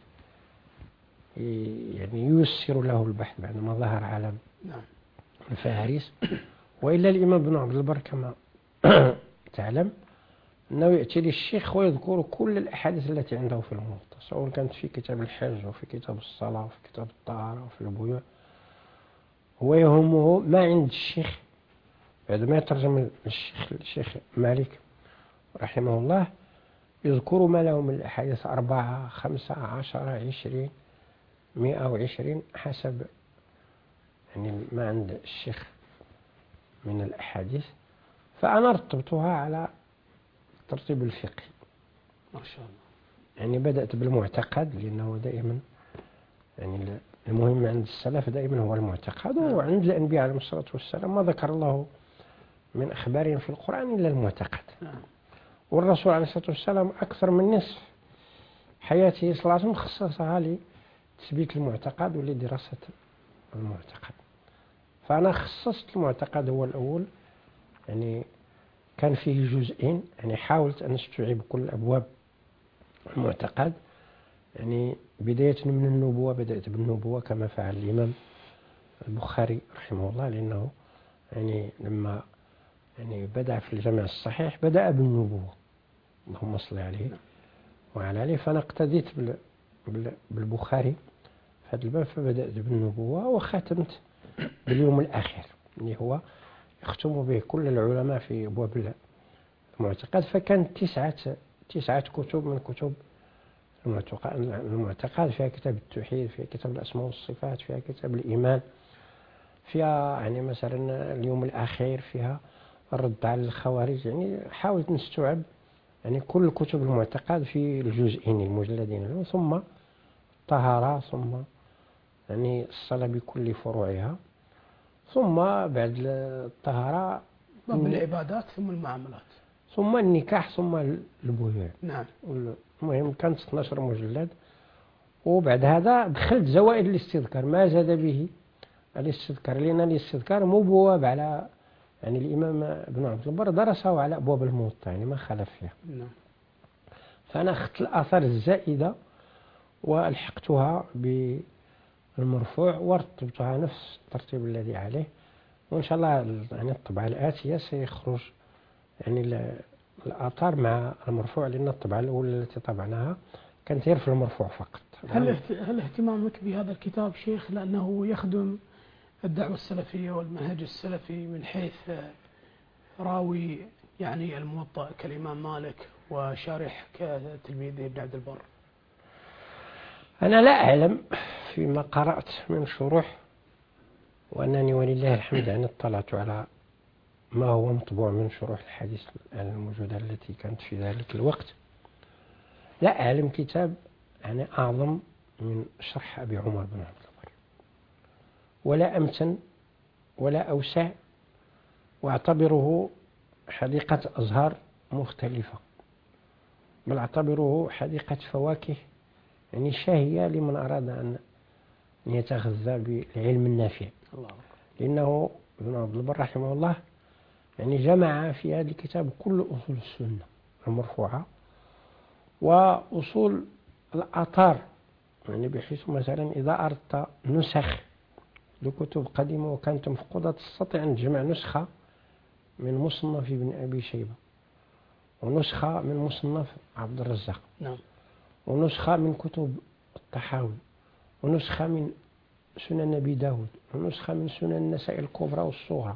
يعني ييسر له البحث بعدما ظهر عالم الفهارس. وإلا الإمام ابن عبد البر كما تعلم أنه يأتي للشيخ ويذكر كل الأحاديث التي عنده في الموطأ، سواء كانت في كتاب الحج وفي كتاب الصلاة وفي كتاب الطهارة وفي البيوع. هو يهمه ما عند الشيخ بعد ما يترجم الشيخ الشيخ مالك رحمه الله، يذكر ما له من الأحاديث أربعة خمسة عشرة عشرين مئة وعشرين حسب يعني ما عند الشيخ من الأحاديث. فأنا رتبتها على الترتيب الفقهي ما شاء الله. يعني بدأت بالمعتقد، لأنه دائما يعني المهم عند السلف دائما هو المعتقد، وعند الأنبياء عليهم الصلاة والسلام ما ذكر الله من أخبارهم في القرآن إلا المعتقد. والرسول عليه الصلاة والسلام أكثر من نصف حياته صلى الله عليه وسلم خصصها لتثبيت المعتقد ولدراسة المعتقد. فأنا خصصت المعتقد هو الأول، يعني كان فيه جزئين، يعني حاولت أن أستوعب كل أبواب المعتقد. يعني بداية من النبوة بدأت بالنبوة كما فعل الإمام البخاري رحمه الله، لأنه يعني لما يعني بدأ في الجامع الصحيح بدأ بالنبوة، اللهم صل عليه وعلى آله. فأنا اقتديت بالبخاري في هذا الباب، فبدأت بالنبوة وختمت باليوم الأخير اللي هو يختم به كل العلماء في أبواب المعتقد. فكانت تسعة تسعة كتب من كتب المعتقد، فيها كتاب التوحيد، فيها كتاب الأسماء والصفات، فيها كتاب الإيمان، فيها يعني مثلا اليوم الأخير، فيها الرد على الخوارج. يعني حاولت نستوعب يعني كل كتب المعتقد في الجزئين المجلدين، ثم الطهارة، ثم يعني الصلاة بكل فروعها، ثم بعد الطهارة باب العبادات، ثم المعاملات، ثم النكاح، ثم البيوع. نعم. المهم كانت اثني عشر مجلد. وبعد هذا دخلت زوائد الاستذكار ما زاد به الاستذكار، لأن الاستذكار مو بواب على يعني الإمام ابن عبد البر درسه على أبواب الموطأ، يعني ما خالف فيها. نعم. فأنا أخذت الآثار الزائدة والحقتها بالمرفوع ورتبتها نفس الترتيب الذي عليه، وإن شاء الله يعني الطبعة الآتية سيخرج يعني الآثار مع المرفوع، لأن الطبعة الأولى التي طبعناها كانت هي في المرفوع فقط. هل هل اهتمامك بهذا الكتاب شيخ لأنه يخدم الدعوة السلفية والمنهج السلفي من حيث راوي يعني الموطأ كالإمام مالك وشارح كتلميذه ابن عبد البر؟ أنا لا أعلم فيما قرأت من شروح، وأنني ولله الحمد يعني اطلعت على ما هو مطبوع من شروح الحديث الموجودة التي كانت في ذلك الوقت. لا أعلم كتاب يعني أعظم من شرح أبي عمر بن عبد البر، ولا أمتن ولا أوسع، واعتبره حديقة أزهار مختلفة، بل اعتبره حديقة فواكه يعني شاهية لمن أراد أن يتغذى بالعلم النافع. الله. لأنه ابن عبد البر رحمه الله يعني جمع في هذا الكتاب كل أصول السنة المرفوعة وأصول الآثار، يعني بحيث مثلا إذا أردت نسخ لكتب قديمة وكانت مفقودة تستطيع أن تجمع نسخة من مصنف ابن أبي شيبة، ونسخة من مصنف عبد الرزاق، نعم، ونسخة من كتب الطحاوي، ونسخة من سنن أبي داود، ونسخة من سنن النساء الكبرى والصغرى،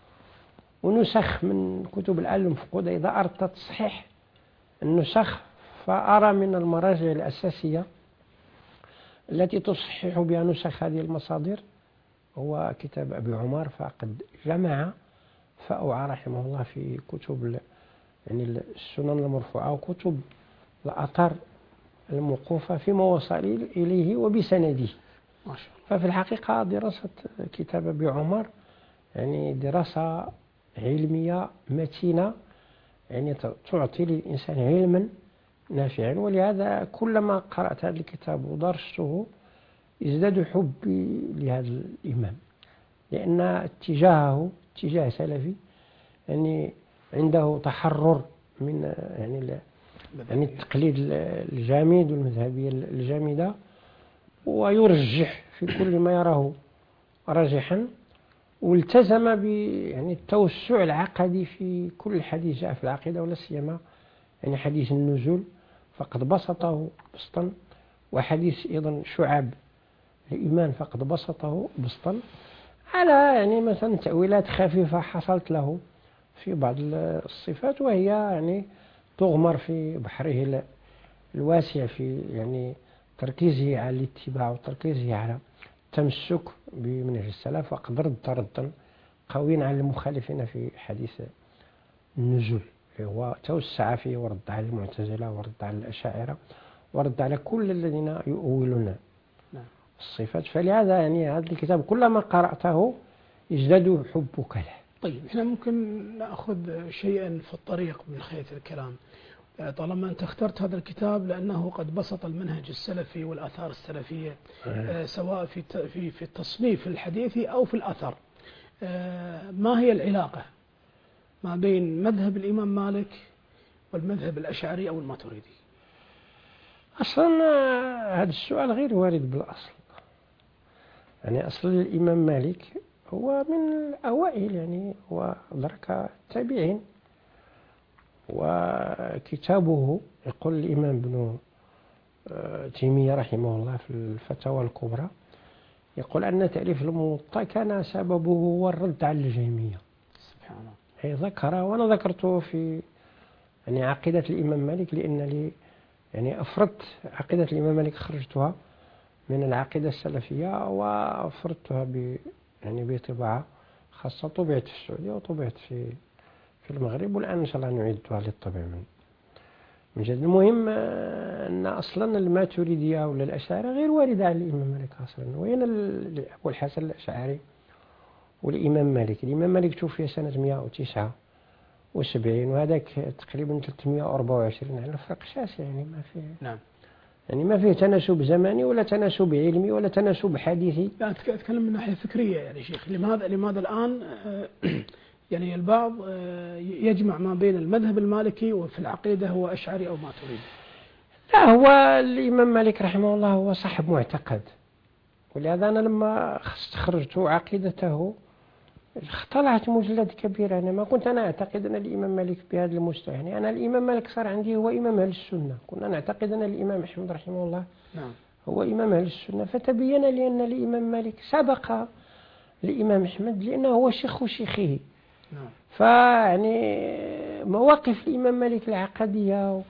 ونسخ من كتب الآل المفقودة. إذا أردت تصحيح النسخ فأرى من المراجع الأساسية التي تصحح بها نسخ هذه المصادر هو كتاب أبي عمر، فقد جمع فأوعى رحمه الله في كتب يعني السنن المرفوعة وكتب الآثار الموقوفة فيما وصل إليه وبسنده. ما شاء الله. ففي الحقيقة دراسة كتاب أبي عمر يعني دراسة علمية متينة، يعني تعطي للإنسان علما نافعا. ولهذا كلما قرأت هذا الكتاب ودرسته ازداد حبي لهذا الإمام، لأن اتجاهه اتجاه سلفي، يعني عنده تحرر من يعني يعني التقليد الجامد والمذهبية الجامدة، ويرجح في كل ما يراه راجحا، والتزم ب يعني التوسع العقدي في كل حديث جاء في العقيدة، ولا سيما يعني حديث النزول فقد بسطه بسطا، وحديث أيضا شعب الإيمان فقد بسطه بسطا، على يعني مثلا تأويلات خفيفة حصلت له في بعض الصفات، وهي يعني تغمر في بحره الواسع في يعني تركيزه على الاتباع وتركيزه على التمسك بمنهج السلف، وقد رد ردا قويا على المخالفين في حديث النزول، هو توسع فيه ورد على المعتزلة ورد على الأشاعرة ورد على كل الذين يؤولون الصفات. فلهذا يعني هذا الكتاب كلما قرأته يزداد حبك له. طيب احنا ممكن نأخذ شيئا في الطريق من خيط الكلام، طالما أنت اخترت هذا الكتاب لأنه قد بسط المنهج السلفي والآثار السلفية آه سواء في في في التصنيف الحديثي أو في الأثر، آه ما هي العلاقة ما بين مذهب الإمام مالك والمذهب الأشعري أو الماتريدي؟ أصلا هذا السؤال غير وارد بالأصل. يعني أصل الإمام مالك هو من الأوائل، يعني هو درك التابعين، وكتابه يقول الإمام ابن تيمية رحمه الله في الفتاوى الكبرى، يقول أن تأليف الموطأ كان سببه هو الرد على الجهمية. سبحان الله. هي ذكره، وأنا ذكرته في يعني عقيدة الإمام مالك، لأن لي يعني أفردت عقيدة الإمام مالك، خرجتها من العقيدة السلفية وأفردتها ب يعني بطباعة خاصة، طبعت في السعودية وطبعت في في المغرب، والآن إن شاء الله نعيدها للطبع من من جديد. المهم أن أصلا الماتريدية ولا الأشاعرة غير واردة على الإمام مالك أصلا، وين أبو الحسن الأشعري والإمام مالك. الإمام مالك توفي سنة مئة وتسعة وسبعين، وهذاك تقريبا ثلاثمئة وأربعة وعشرين، على فرق شاسع، يعني ما فيه نعم يعني ما فيه تناسب زماني ولا تناسب علمي ولا تناسب حديثي. لا أتكلم من ناحية فكرية يعني شيخ. لماذا لماذا الآن يعني البعض يجمع ما بين المذهب المالكي وفي العقيدة هو أشعري أو ماتريدي؟ لا، هو الإمام مالك رحمه الله هو صاحب معتقد، ولهذا أنا لما استخرجت عقيدته اطلعت مجلد كبير. أنا ما كنت أنا أعتقد أن الإمام مالك بهذا المستوى، يعني أنا الإمام مالك صار عندي هو إمام أهل السنة، كنا نعتقد أن الإمام أحمد رحمه الله نعم. هو إمام أهل السنة، فتبين لي أن الإمام مالك سبق الإمام أحمد لأنه هو شيخ شيخه. نعم. فيعني مواقف الإمام مالك العقدية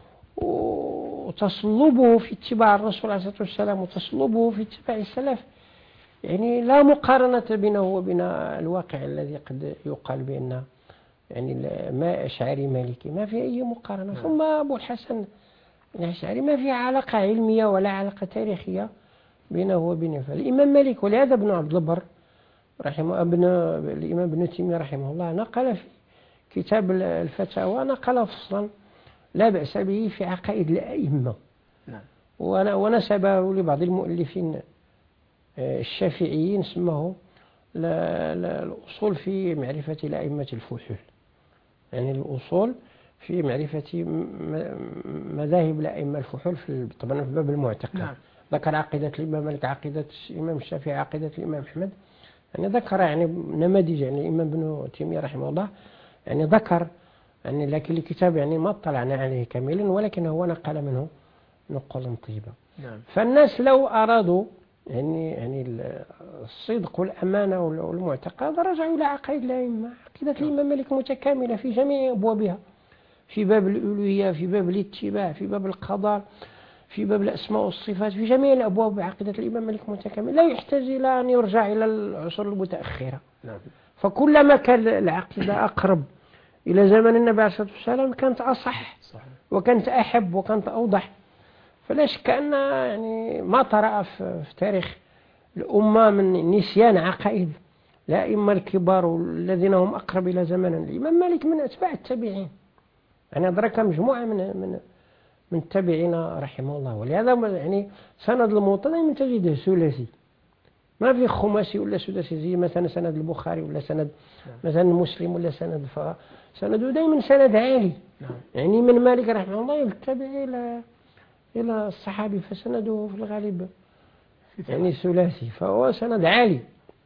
وتصلبه في اتباع الرسول عليه الصلاة والسلام وتصلبه في اتباع السلف يعني لا مقارنة بينه وبين الواقع الذي قد يقال بأنه يعني ما أشعري مالكي، ما في أي مقارنة. نعم. ثم أبو الحسن الأشعري ما في علاقة علمية ولا علاقة تاريخية بينه وبينه. فالإمام مالك، ولهذا ابن عبد البر رحمه ابن الإمام ابن تيمية رحمه الله نقل في كتاب الفتاوى نقل فصلا لا بأس به في عقائد الأئمة. نعم. ونسبه لبعض المؤلفين الشافعيين اسمه الأصول في معرفة الأئمة الفحول، يعني الأصول في معرفة مذاهب الأئمة الفحول في طبعا في باب المعتقد. نعم. ذكر عقيدة الإمام مالك، عقيدة الإمام الشافعي، عقيدة الإمام أحمد، يعني ذكر يعني نماذج. يعني الإمام ابن تيمية رحمه الله يعني ذكر يعني لكن الكتاب يعني ما اطلعنا عليه كاملا، ولكن هو نقل منه نقلا طيبة. نعم. فالناس لو أرادوا يعني يعني الصدق والأمانة والمعتقد رجعوا إلى عقائد الأئمة. عقيدة الإمام مالك متكاملة في جميع أبوابها، في باب الألوهية، في باب الاتباع، في باب القضاء، في باب الأسماء والصفات، في جميع الأبواب عقيدة الإمام مالك متكاملة، لا يحتاج إلى أن يرجع إلى العصور المتأخرة. نعم. فكلما كان العقيدة أقرب إلى زمن النبي عليه الصلاة والسلام كانت أصح. صحيح. وكانت أحب وكانت أوضح. فلا شك أن يعني ما طرأ في تاريخ الأمة من نسيان عقائد الأئمة الكبار الذين هم أقرب إلى زمن الإمام مالك من أتباع التابعين، يعني أدرك مجموعة من من من التابعين رحمه الله. ولهذا يعني سند الموطأ دائما تجده ثلاثي، ما في خماسي ولا سداسي زي مثلا سند البخاري ولا سند مثلا مسلم ولا سند فسنده دائما سند عالي. يعني من مالك رحمه الله يتبع إلى إلى الصحابي فسنده في الغالب يعني ثلاثي، فهو سند عالي.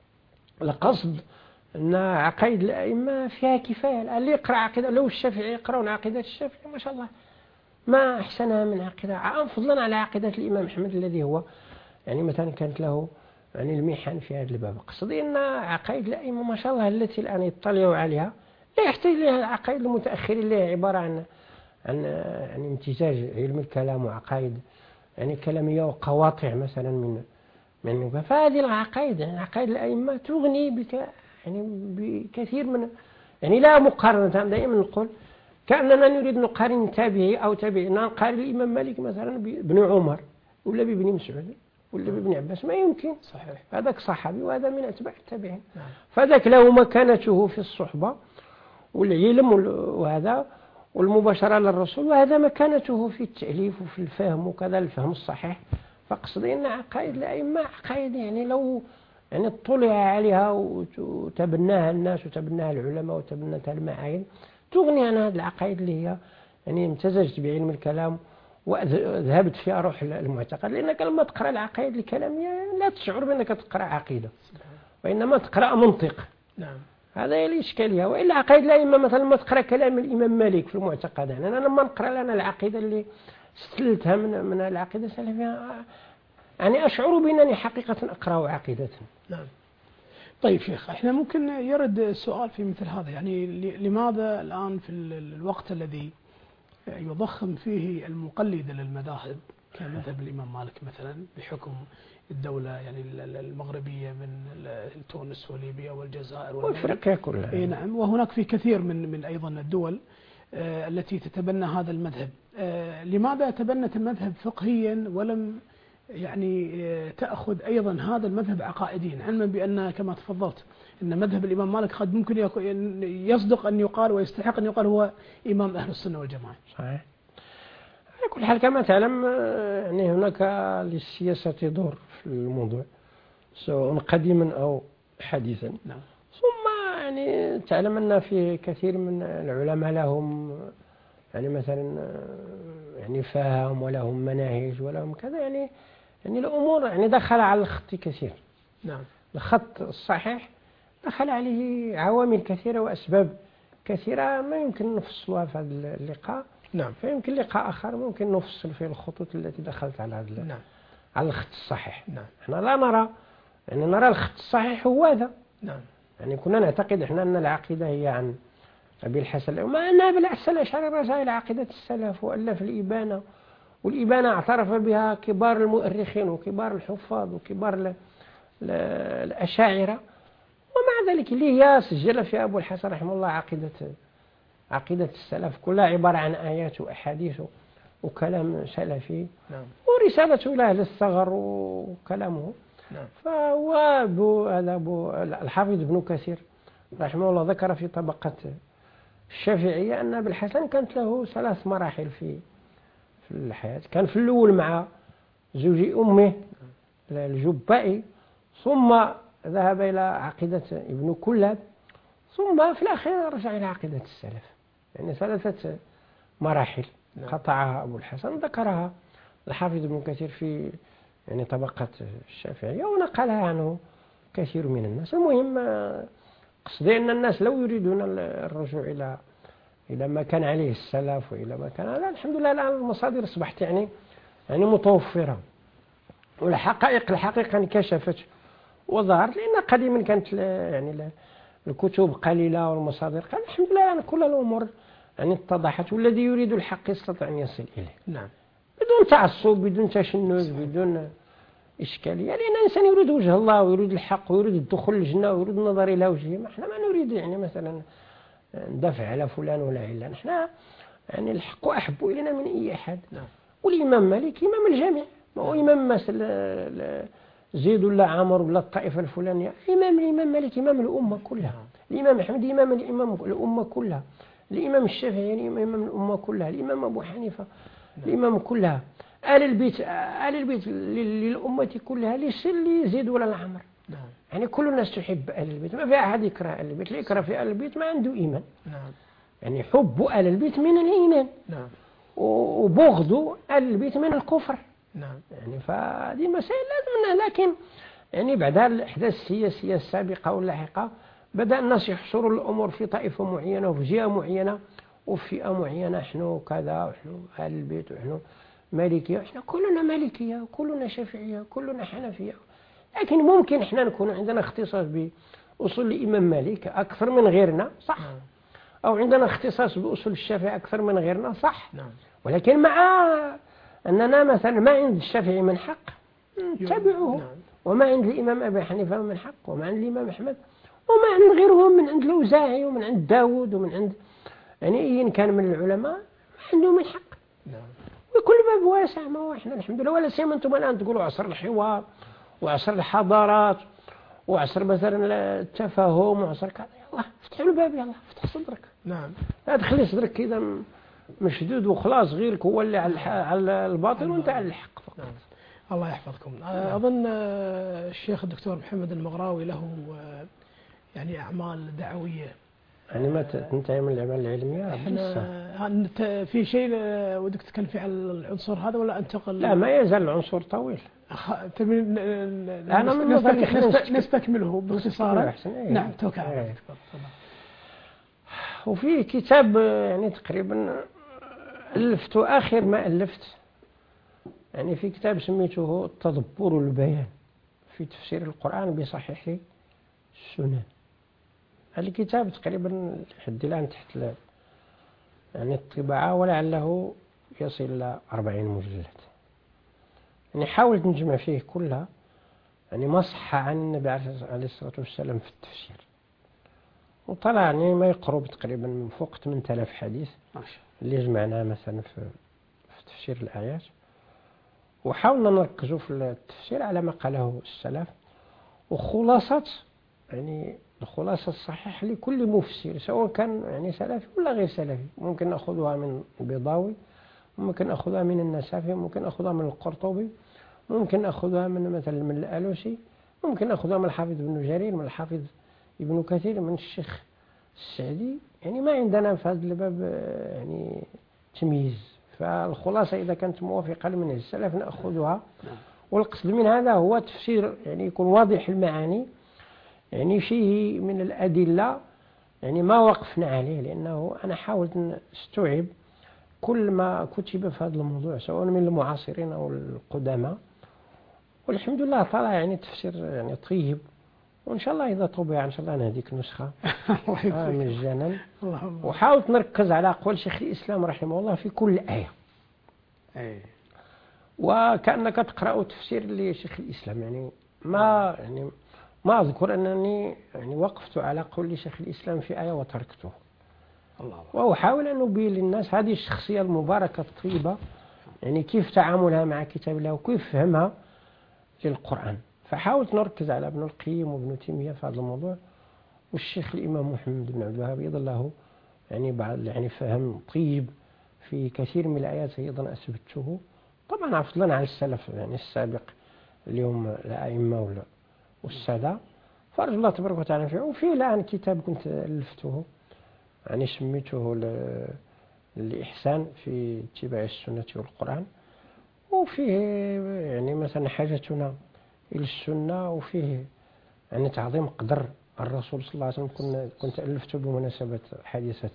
القصد أن عقائد الأئمة فيها كفاية. اللي يقرأ عقيدة لو الشافعي يقرأون عقيدة الشافعي ما شاء الله ما أحسنها من عقيدة، فضلا على عقيدة الإمام أحمد الذي هو يعني مثلا كانت له يعني المحن في هذا الباب. قصدي أن عقائد الأئمة ما شاء الله التي الآن يطلعوا عليها لا يحتاج لها العقائد المتأخرين اللي هي عبارة عن عن يعني امتزاج علم الكلام وعقائد يعني كلامية وقواطع مثلا من من فهذه العقائد يعني عقائد الأئمة تغني بك يعني بكثير من يعني لا مقارنة. دائما نقول كأننا نريد نقارن تابعي أو تابعنا نقارن الإمام مالك مثلا بابن عمر ولا بابن مسعود ولا بابن عباس، ما يمكن. صحيح. هذاك صحابي وهذا من أتباع التابعين. نعم. فذاك له مكانته في الصحبة والعلم وهذا والمباشرة للرسول، وهذا مكانته في التأليف وفي الفهم وكذا الفهم الصحيح. فقصدي أن عقائد الأئمة عقائد يعني لو يعني اطلع عليها وتبناها الناس وتبناها العلماء وتبنتها المعاين تغني عن هذه العقائد اللي هي يعني امتزجت بعلم الكلام وذهبت في أروح المعتقد. لأنك لما تقرأ العقائد الكلامية لا تشعر بأنك تقرأ عقيدة وإنما تقرأ منطق. نعم. هذا هي الإشكالية. وإلا عقائد الأئمة مثلا ما تقرأ كلام الإمام مالك في المعتقد، يعني أنا لما نقرأ لنا العقيدة اللي استلتها من من العقيدة السلفية يعني أشعر بأنني حقيقة أقرأ عقيدة. نعم. طيب شيخ، احنا ممكن يرد السؤال في مثل هذا، يعني لماذا الآن في الوقت الذي يضخم فيه المقلد للمذاهب كمذهب الإمام مالك مثلا بحكم الدولة يعني المغربية من تونس وليبيا والجزائر وأفريقيا كلها. إيه نعم. وهناك في كثير من من أيضا الدول آه التي تتبنى هذا المذهب. آه لماذا تبنت المذهب فقهيا ولم يعني آه تأخذ أيضا هذا المذهب عقائديا، علما بأن كما تفضلت أن مذهب الإمام مالك قد ممكن يصدق أن يقال ويستحق أن يقال هو إمام أهل السنة والجماعة. صحيح. على كل حال كما تعلم يعني هناك للسياسة دور في الموضوع سواء قديما أو حديثا. نعم. ثم يعني تعلم أن في كثير من العلماء لهم يعني مثلا يعني فهم ولهم مناهج ولهم كذا يعني يعني الأمور يعني دخل على الخط كثير. نعم. الخط الصحيح دخل عليه عوامل كثيرة وأسباب كثيرة ما يمكن نفصلها في هذا اللقاء. نعم. فيمكن لقاء آخر ممكن نفصل في الخطوط التي دخلت على هذا نعم. على الخط الصحيح. نعم. احنا لا نرى يعني نرى الخط الصحيح هو هذا. نعم. يعني كنا نعتقد إحنا أن العقيدة هي عن أبي الحسن، وما أنها بالعكس الأشعري رسائل عقيدة السلف وألف الإبانة، والإبانة اعترف بها كبار المؤرخين وكبار الحفاظ وكبار الأشاعرة، ومع ذلك اللي هي سجل في أبو الحسن رحمه الله عقيدة عقيدة السلف كلها عبارة عن آيات وأحاديث وكلام سلفي. نعم. ورسالته إلى أهل الثغر وكلامه. نعم. فهو هذا الحافظ ابن كثير رحمه الله ذكر في طبقة الشافعية أن أبي الحسن كانت له ثلاث مراحل في في الحياة. كان في الأول مع زوج أمه الجبائي، ثم ذهب إلى عقيدة ابن كلاب، ثم في الأخير رجع إلى عقيدة السلف. يعني ثلاثة مراحل قطعها أبو الحسن، ذكرها الحافظ ابن كثير في يعني طبقة الشافعية ونقلها عنه كثير من الناس. المهم قصدي أن الناس لو يريدون الرجوع إلى إلى ما كان عليه السلف وإلى ما كان، لا الحمد لله الآن المصادر أصبحت يعني يعني متوفرة، والحقائق الحقيقة انكشفت وظهرت، لأن قديما كانت يعني الكتب قليلة والمصادر قليلة. الحمد لله يعني كل الأمور يعني اتضحت، والذي يريد الحق يستطيع أن يصل إليه. نعم. بدون تعصب، بدون تشنج، بدون إشكالية، لأن الإنسان يريد وجه الله ويريد الحق ويريد الدخول الجنة ويريد النظر إلى وجهه. ما احنا ما نريد يعني مثلا ندافع على فلان ولا علان، احنا يعني الحق أحب إلينا من أي أحد. نعم. والإمام مالك إمام الجميع، ما هو إمام مثلا زيد ولا عمر ولا الطائفة الفلانية. إمام الإمام مالك إمام الأمة كلها، الإمام أحمد إمام الإمام الأمة كلها، الإمام الشافعي يعني إمام الأمة كلها، الإمام أبو حنيفة الإمام كلها، آل البيت آل البيت للأمة كلها، ليس اللي يزيد ولا العمر. نعم. يعني كل الناس تحب آل البيت، ما في أحد يكره آل البيت، اللي يكره في آل البيت ما عنده إيمان. نعم. يعني حب آل البيت من الإيمان. نعم. وبغض آل البيت من الكفر. نعم. يعني فهذه مسائل لازم، لكن يعني بعد الأحداث السياسية السابقة واللاحقة بدأ الناس يحصروا الأمور في طائفة معينة وفي جهة معينة وفي فئة معينة، نحن كذا ونحن آل البيت ونحن مالكية، احنا كلنا مالكية وكلنا شافعية وكلنا حنفية. لكن ممكن احنا نكون عندنا اختصاص بأصول الإمام مالك أكثر من غيرنا، صح؟ نعم. أو عندنا اختصاص بأصول الشافعي أكثر من غيرنا، صح؟ نعم. ولكن مع أننا مثلا ما عند الشافعي من حق نتبعه. نعم. وما عند الإمام أبي حنيفة من حق، وما عند الإمام أحمد، وما عند غيرهم من عند الأوزاعي ومن عند داود ومن عند يعني أي كان من العلماء ما عنده من حق. نعم. وكل باب واسع. ما هو احنا الحمد لله، ولا سيما انتم الآن تقولوا عصر الحوار وعصر الحضارات وعصر مثلا التفاهم وعصر كذا، يلا افتحوا الباب، يلا افتح صدرك. نعم. لا تخلي صدرك كذا مشدود وخلاص، غيرك هو اللي على على الباطل وانت على الحق فقط. نعم. الله يحفظكم. أظن الشيخ الدكتور محمد المغراوي له يعني أعمال دعوية. يعني ما تنتهي من الأعمال العلمية؟ احنا في شيء ودك تتكلم فيه على العنصر هذا ولا انتقل؟ لا، ما يزال العنصر طويل. أنا من نستك... نستكمله باختصار. نعم توكل. ايه. وفي كتاب يعني تقريبا ألفت آخر ما ألفت، يعني في كتاب سميته التدبر البيان في تفسير القرآن بصحيح السنن. الكتاب تقريبا لحد الآن تحت يعني الطباعة، ولعله يصل إلى أربعين مجلد. يعني حاولت نجمع فيه كلها يعني ما صح عن النبي عليه الصلاة والسلام في التفسير، وطلع يعني ما يقرب تقريبا من فوق ثمانية آلاف حديث اللي جمعناه مثلا في في تفسير الآيات. وحاولنا نركزوا في التفسير على ما قاله السلف، وخلاصة يعني الخلاصة الصحيحة لكل مفسر سواء كان يعني سلفي ولا غير سلفي. ممكن نأخذها من البيضاوي، ممكن نأخذها من النسافي، ممكن نأخذها من القرطبي، ممكن نأخذها من مثلا من الآلوسي، ممكن نأخذها من الحافظ ابن جرير، من الحافظ ابن كثير، من الشيخ السعدي. يعني ما عندنا في هذا الباب يعني تمييز. فالخلاصة إذا كانت موافقة لمنهج السلف نأخذها، والقصد من هذا هو تفسير يعني يكون واضح المعاني، يعني فيه من الأدلة يعني ما وقفنا عليه، لأنه أنا حاولت أستوعب كل ما كتب في هذا الموضوع سواء من المعاصرين أو القدامى، والحمد لله طلع يعني تفسير يعني طيب، وإن شاء الله إذا طبع إن شاء الله نهديك نسخة آه مجانا. وحاولت نركز على أقوال شيخ الإسلام رحمه الله في كل آية، وكأنك تقرأ تفسير لشيخ الإسلام. يعني ما يعني ما أذكر أنني يعني وقفت على قول شيخ الإسلام في آية وتركته. الله. وأحاول أن أبين للناس هذه الشخصية المباركة الطيبة يعني كيف تعاملها مع كتاب الله وكيف فهمها للقرآن. فحاولت نركز على ابن القيم وابن تيمية في هذا الموضوع، والشيخ الإمام محمد بن عبد الوهاب أيضا له يعني بعض يعني فهم طيب في كثير من الآيات أيضا أثبته، طبعا فضلا على السلف يعني السابق اليوم الأئمة والسادة، فأرجو الله تبارك وتعالى فيه. وفيه الآن كتاب كنت ألفته يعني سميته الإحسان في اتباع السنة والقرآن، وفيه يعني مثلا حاجتنا إلى السنة، وفيه يعني تعظيم قدر الرسول صلى الله عليه وسلم. كنت ألفته بمناسبة حادثة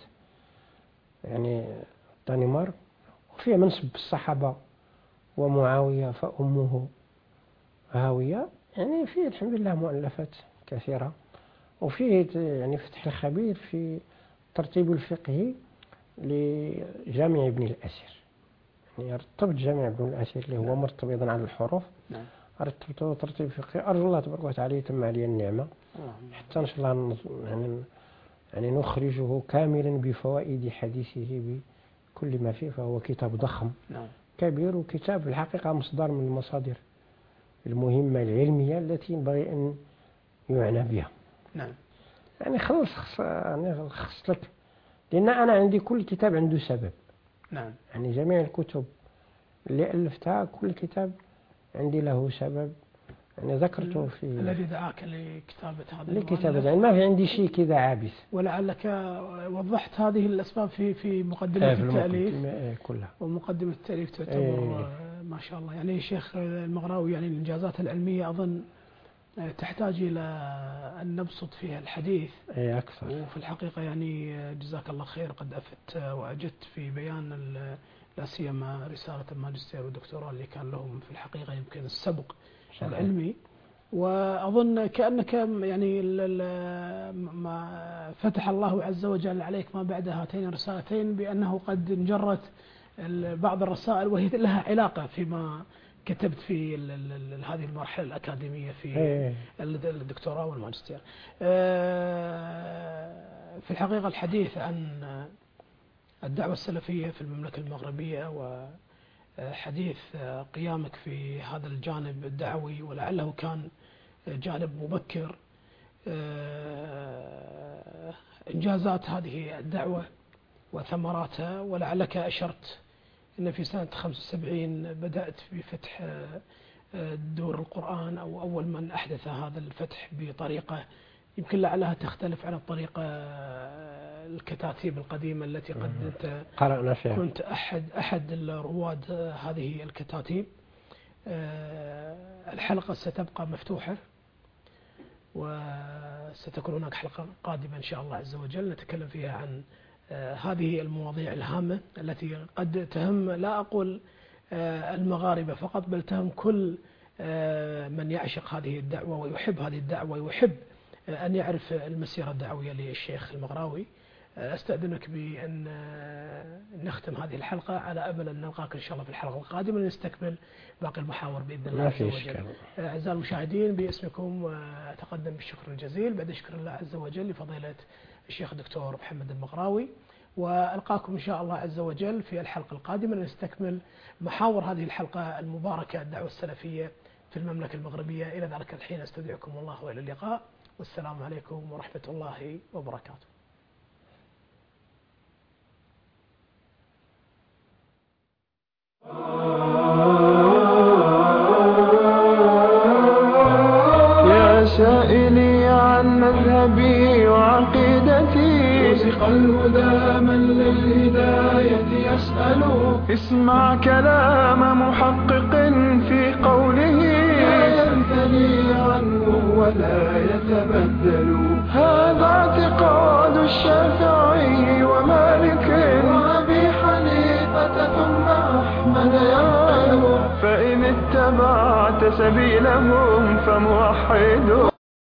يعني دنمارك، وفيه منسب الصحابة ومعاوية فأمه هاوية. يعني فيه الحمد لله مؤلفات كثيرة، وفيه يعني فتح الخبير في الترتيب الفقهي لجامع ابن الأثير. يعني رتبت جامع ابن الأثير اللي هو مرتب أيضا على الحروف، رتبته ترتيب فقهي. أرجو الله تبارك وتعالى يتم علي النعمة حتى إن شاء الله يعني يعني نخرجه كاملا بفوائد حديثه بكل ما فيه. فهو كتاب ضخم كبير، وكتاب الحقيقة مصدر من المصادر المهمة العلمية التي ينبغي أن يعنى بها. نعم. يعني خلص يعني خص لك، لأن أنا عندي كل كتاب عنده سبب. نعم. يعني جميع الكتب اللي ألفتها كل كتاب عندي له سبب، يعني ذكرته في الذي دعاك لكتابة هذا لكتابة. يعني ما في عندي شيء كذا عابث. ولعلك وضحت هذه الأسباب في في مقدمة التأليف كلها، ومقدمة التأليف تعتبر ايه ما شاء الله. يعني الشيخ المغراوي يعني الإنجازات العلمية أظن تحتاج إلى أن نبسط فيها الحديث ايه أكثر. وفي الحقيقة يعني جزاك الله خير، قد أفدت وأجدت في بيان لا سيما رسالة الماجستير والدكتوراه اللي كان لهم في الحقيقة يمكن السبق العلمي. وأظن كأنك يعني ما فتح الله عز وجل عليك ما بعد هاتين الرسالتين بأنه قد انجرت بعض الرسائل وهي لها علاقة فيما كتبت في هذه المرحلة الأكاديمية في الدكتوراه والماجستير. في الحقيقة الحديث عن الدعوة السلفية في المملكة المغربية وحديث قيامك في هذا الجانب الدعوي، ولعله كان جانب مبكر، إنجازات هذه الدعوة وثمراتها. ولعلك أشرت أن في سنة خمسة وسبعين بدأت بفتح دور القرآن، أو أول من أحدث هذا الفتح بطريقة يمكن لعلها تختلف عن الطريقة الكتاتيب القديمة التي قد قرأنا فيها. كنت أحد أحد رواد هذه الكتاتيب. الحلقة ستبقى مفتوحة، وستكون هناك حلقة قادمة إن شاء الله عز وجل نتكلم فيها عن هذه المواضيع الهامة التي قد تهم لا أقول المغاربة فقط، بل تهم كل من يعشق هذه الدعوة ويحب هذه الدعوة ويحب أن يعرف المسيرة الدعوية للشيخ المغراوي. أستأذنك بأن نختم هذه الحلقة على أمل أن نلقاك إن شاء الله في الحلقة القادمة لنستكمل باقي المحاور بإذن الله عز وجل. أعزائي المشاهدين، باسمكم أتقدم بالشكر الجزيل بعد شكر الله عز وجل لفضيلة الشيخ الدكتور محمد المغراوي، وألقاكم إن شاء الله عز وجل في الحلقة القادمة لنستكمل محاور هذه الحلقة المباركة الدعوة السلفية في المملكة المغربية. إلى ذلك الحين أستودعكم الله وإلى اللقاء، والسلام عليكم ورحمة الله وبركاته. يا سائلي عن مذهبي وعقيدتي، رزق الهدى من للهداية يسأل. اسمع كلام محقق في قوله، لا ينثني عنه ولا يتبدل. هذا اعتقاد الشافعي ومالك وأبي حنيفة ثم أحمد ينقل. فإن اتبعت سبيلهم فموحد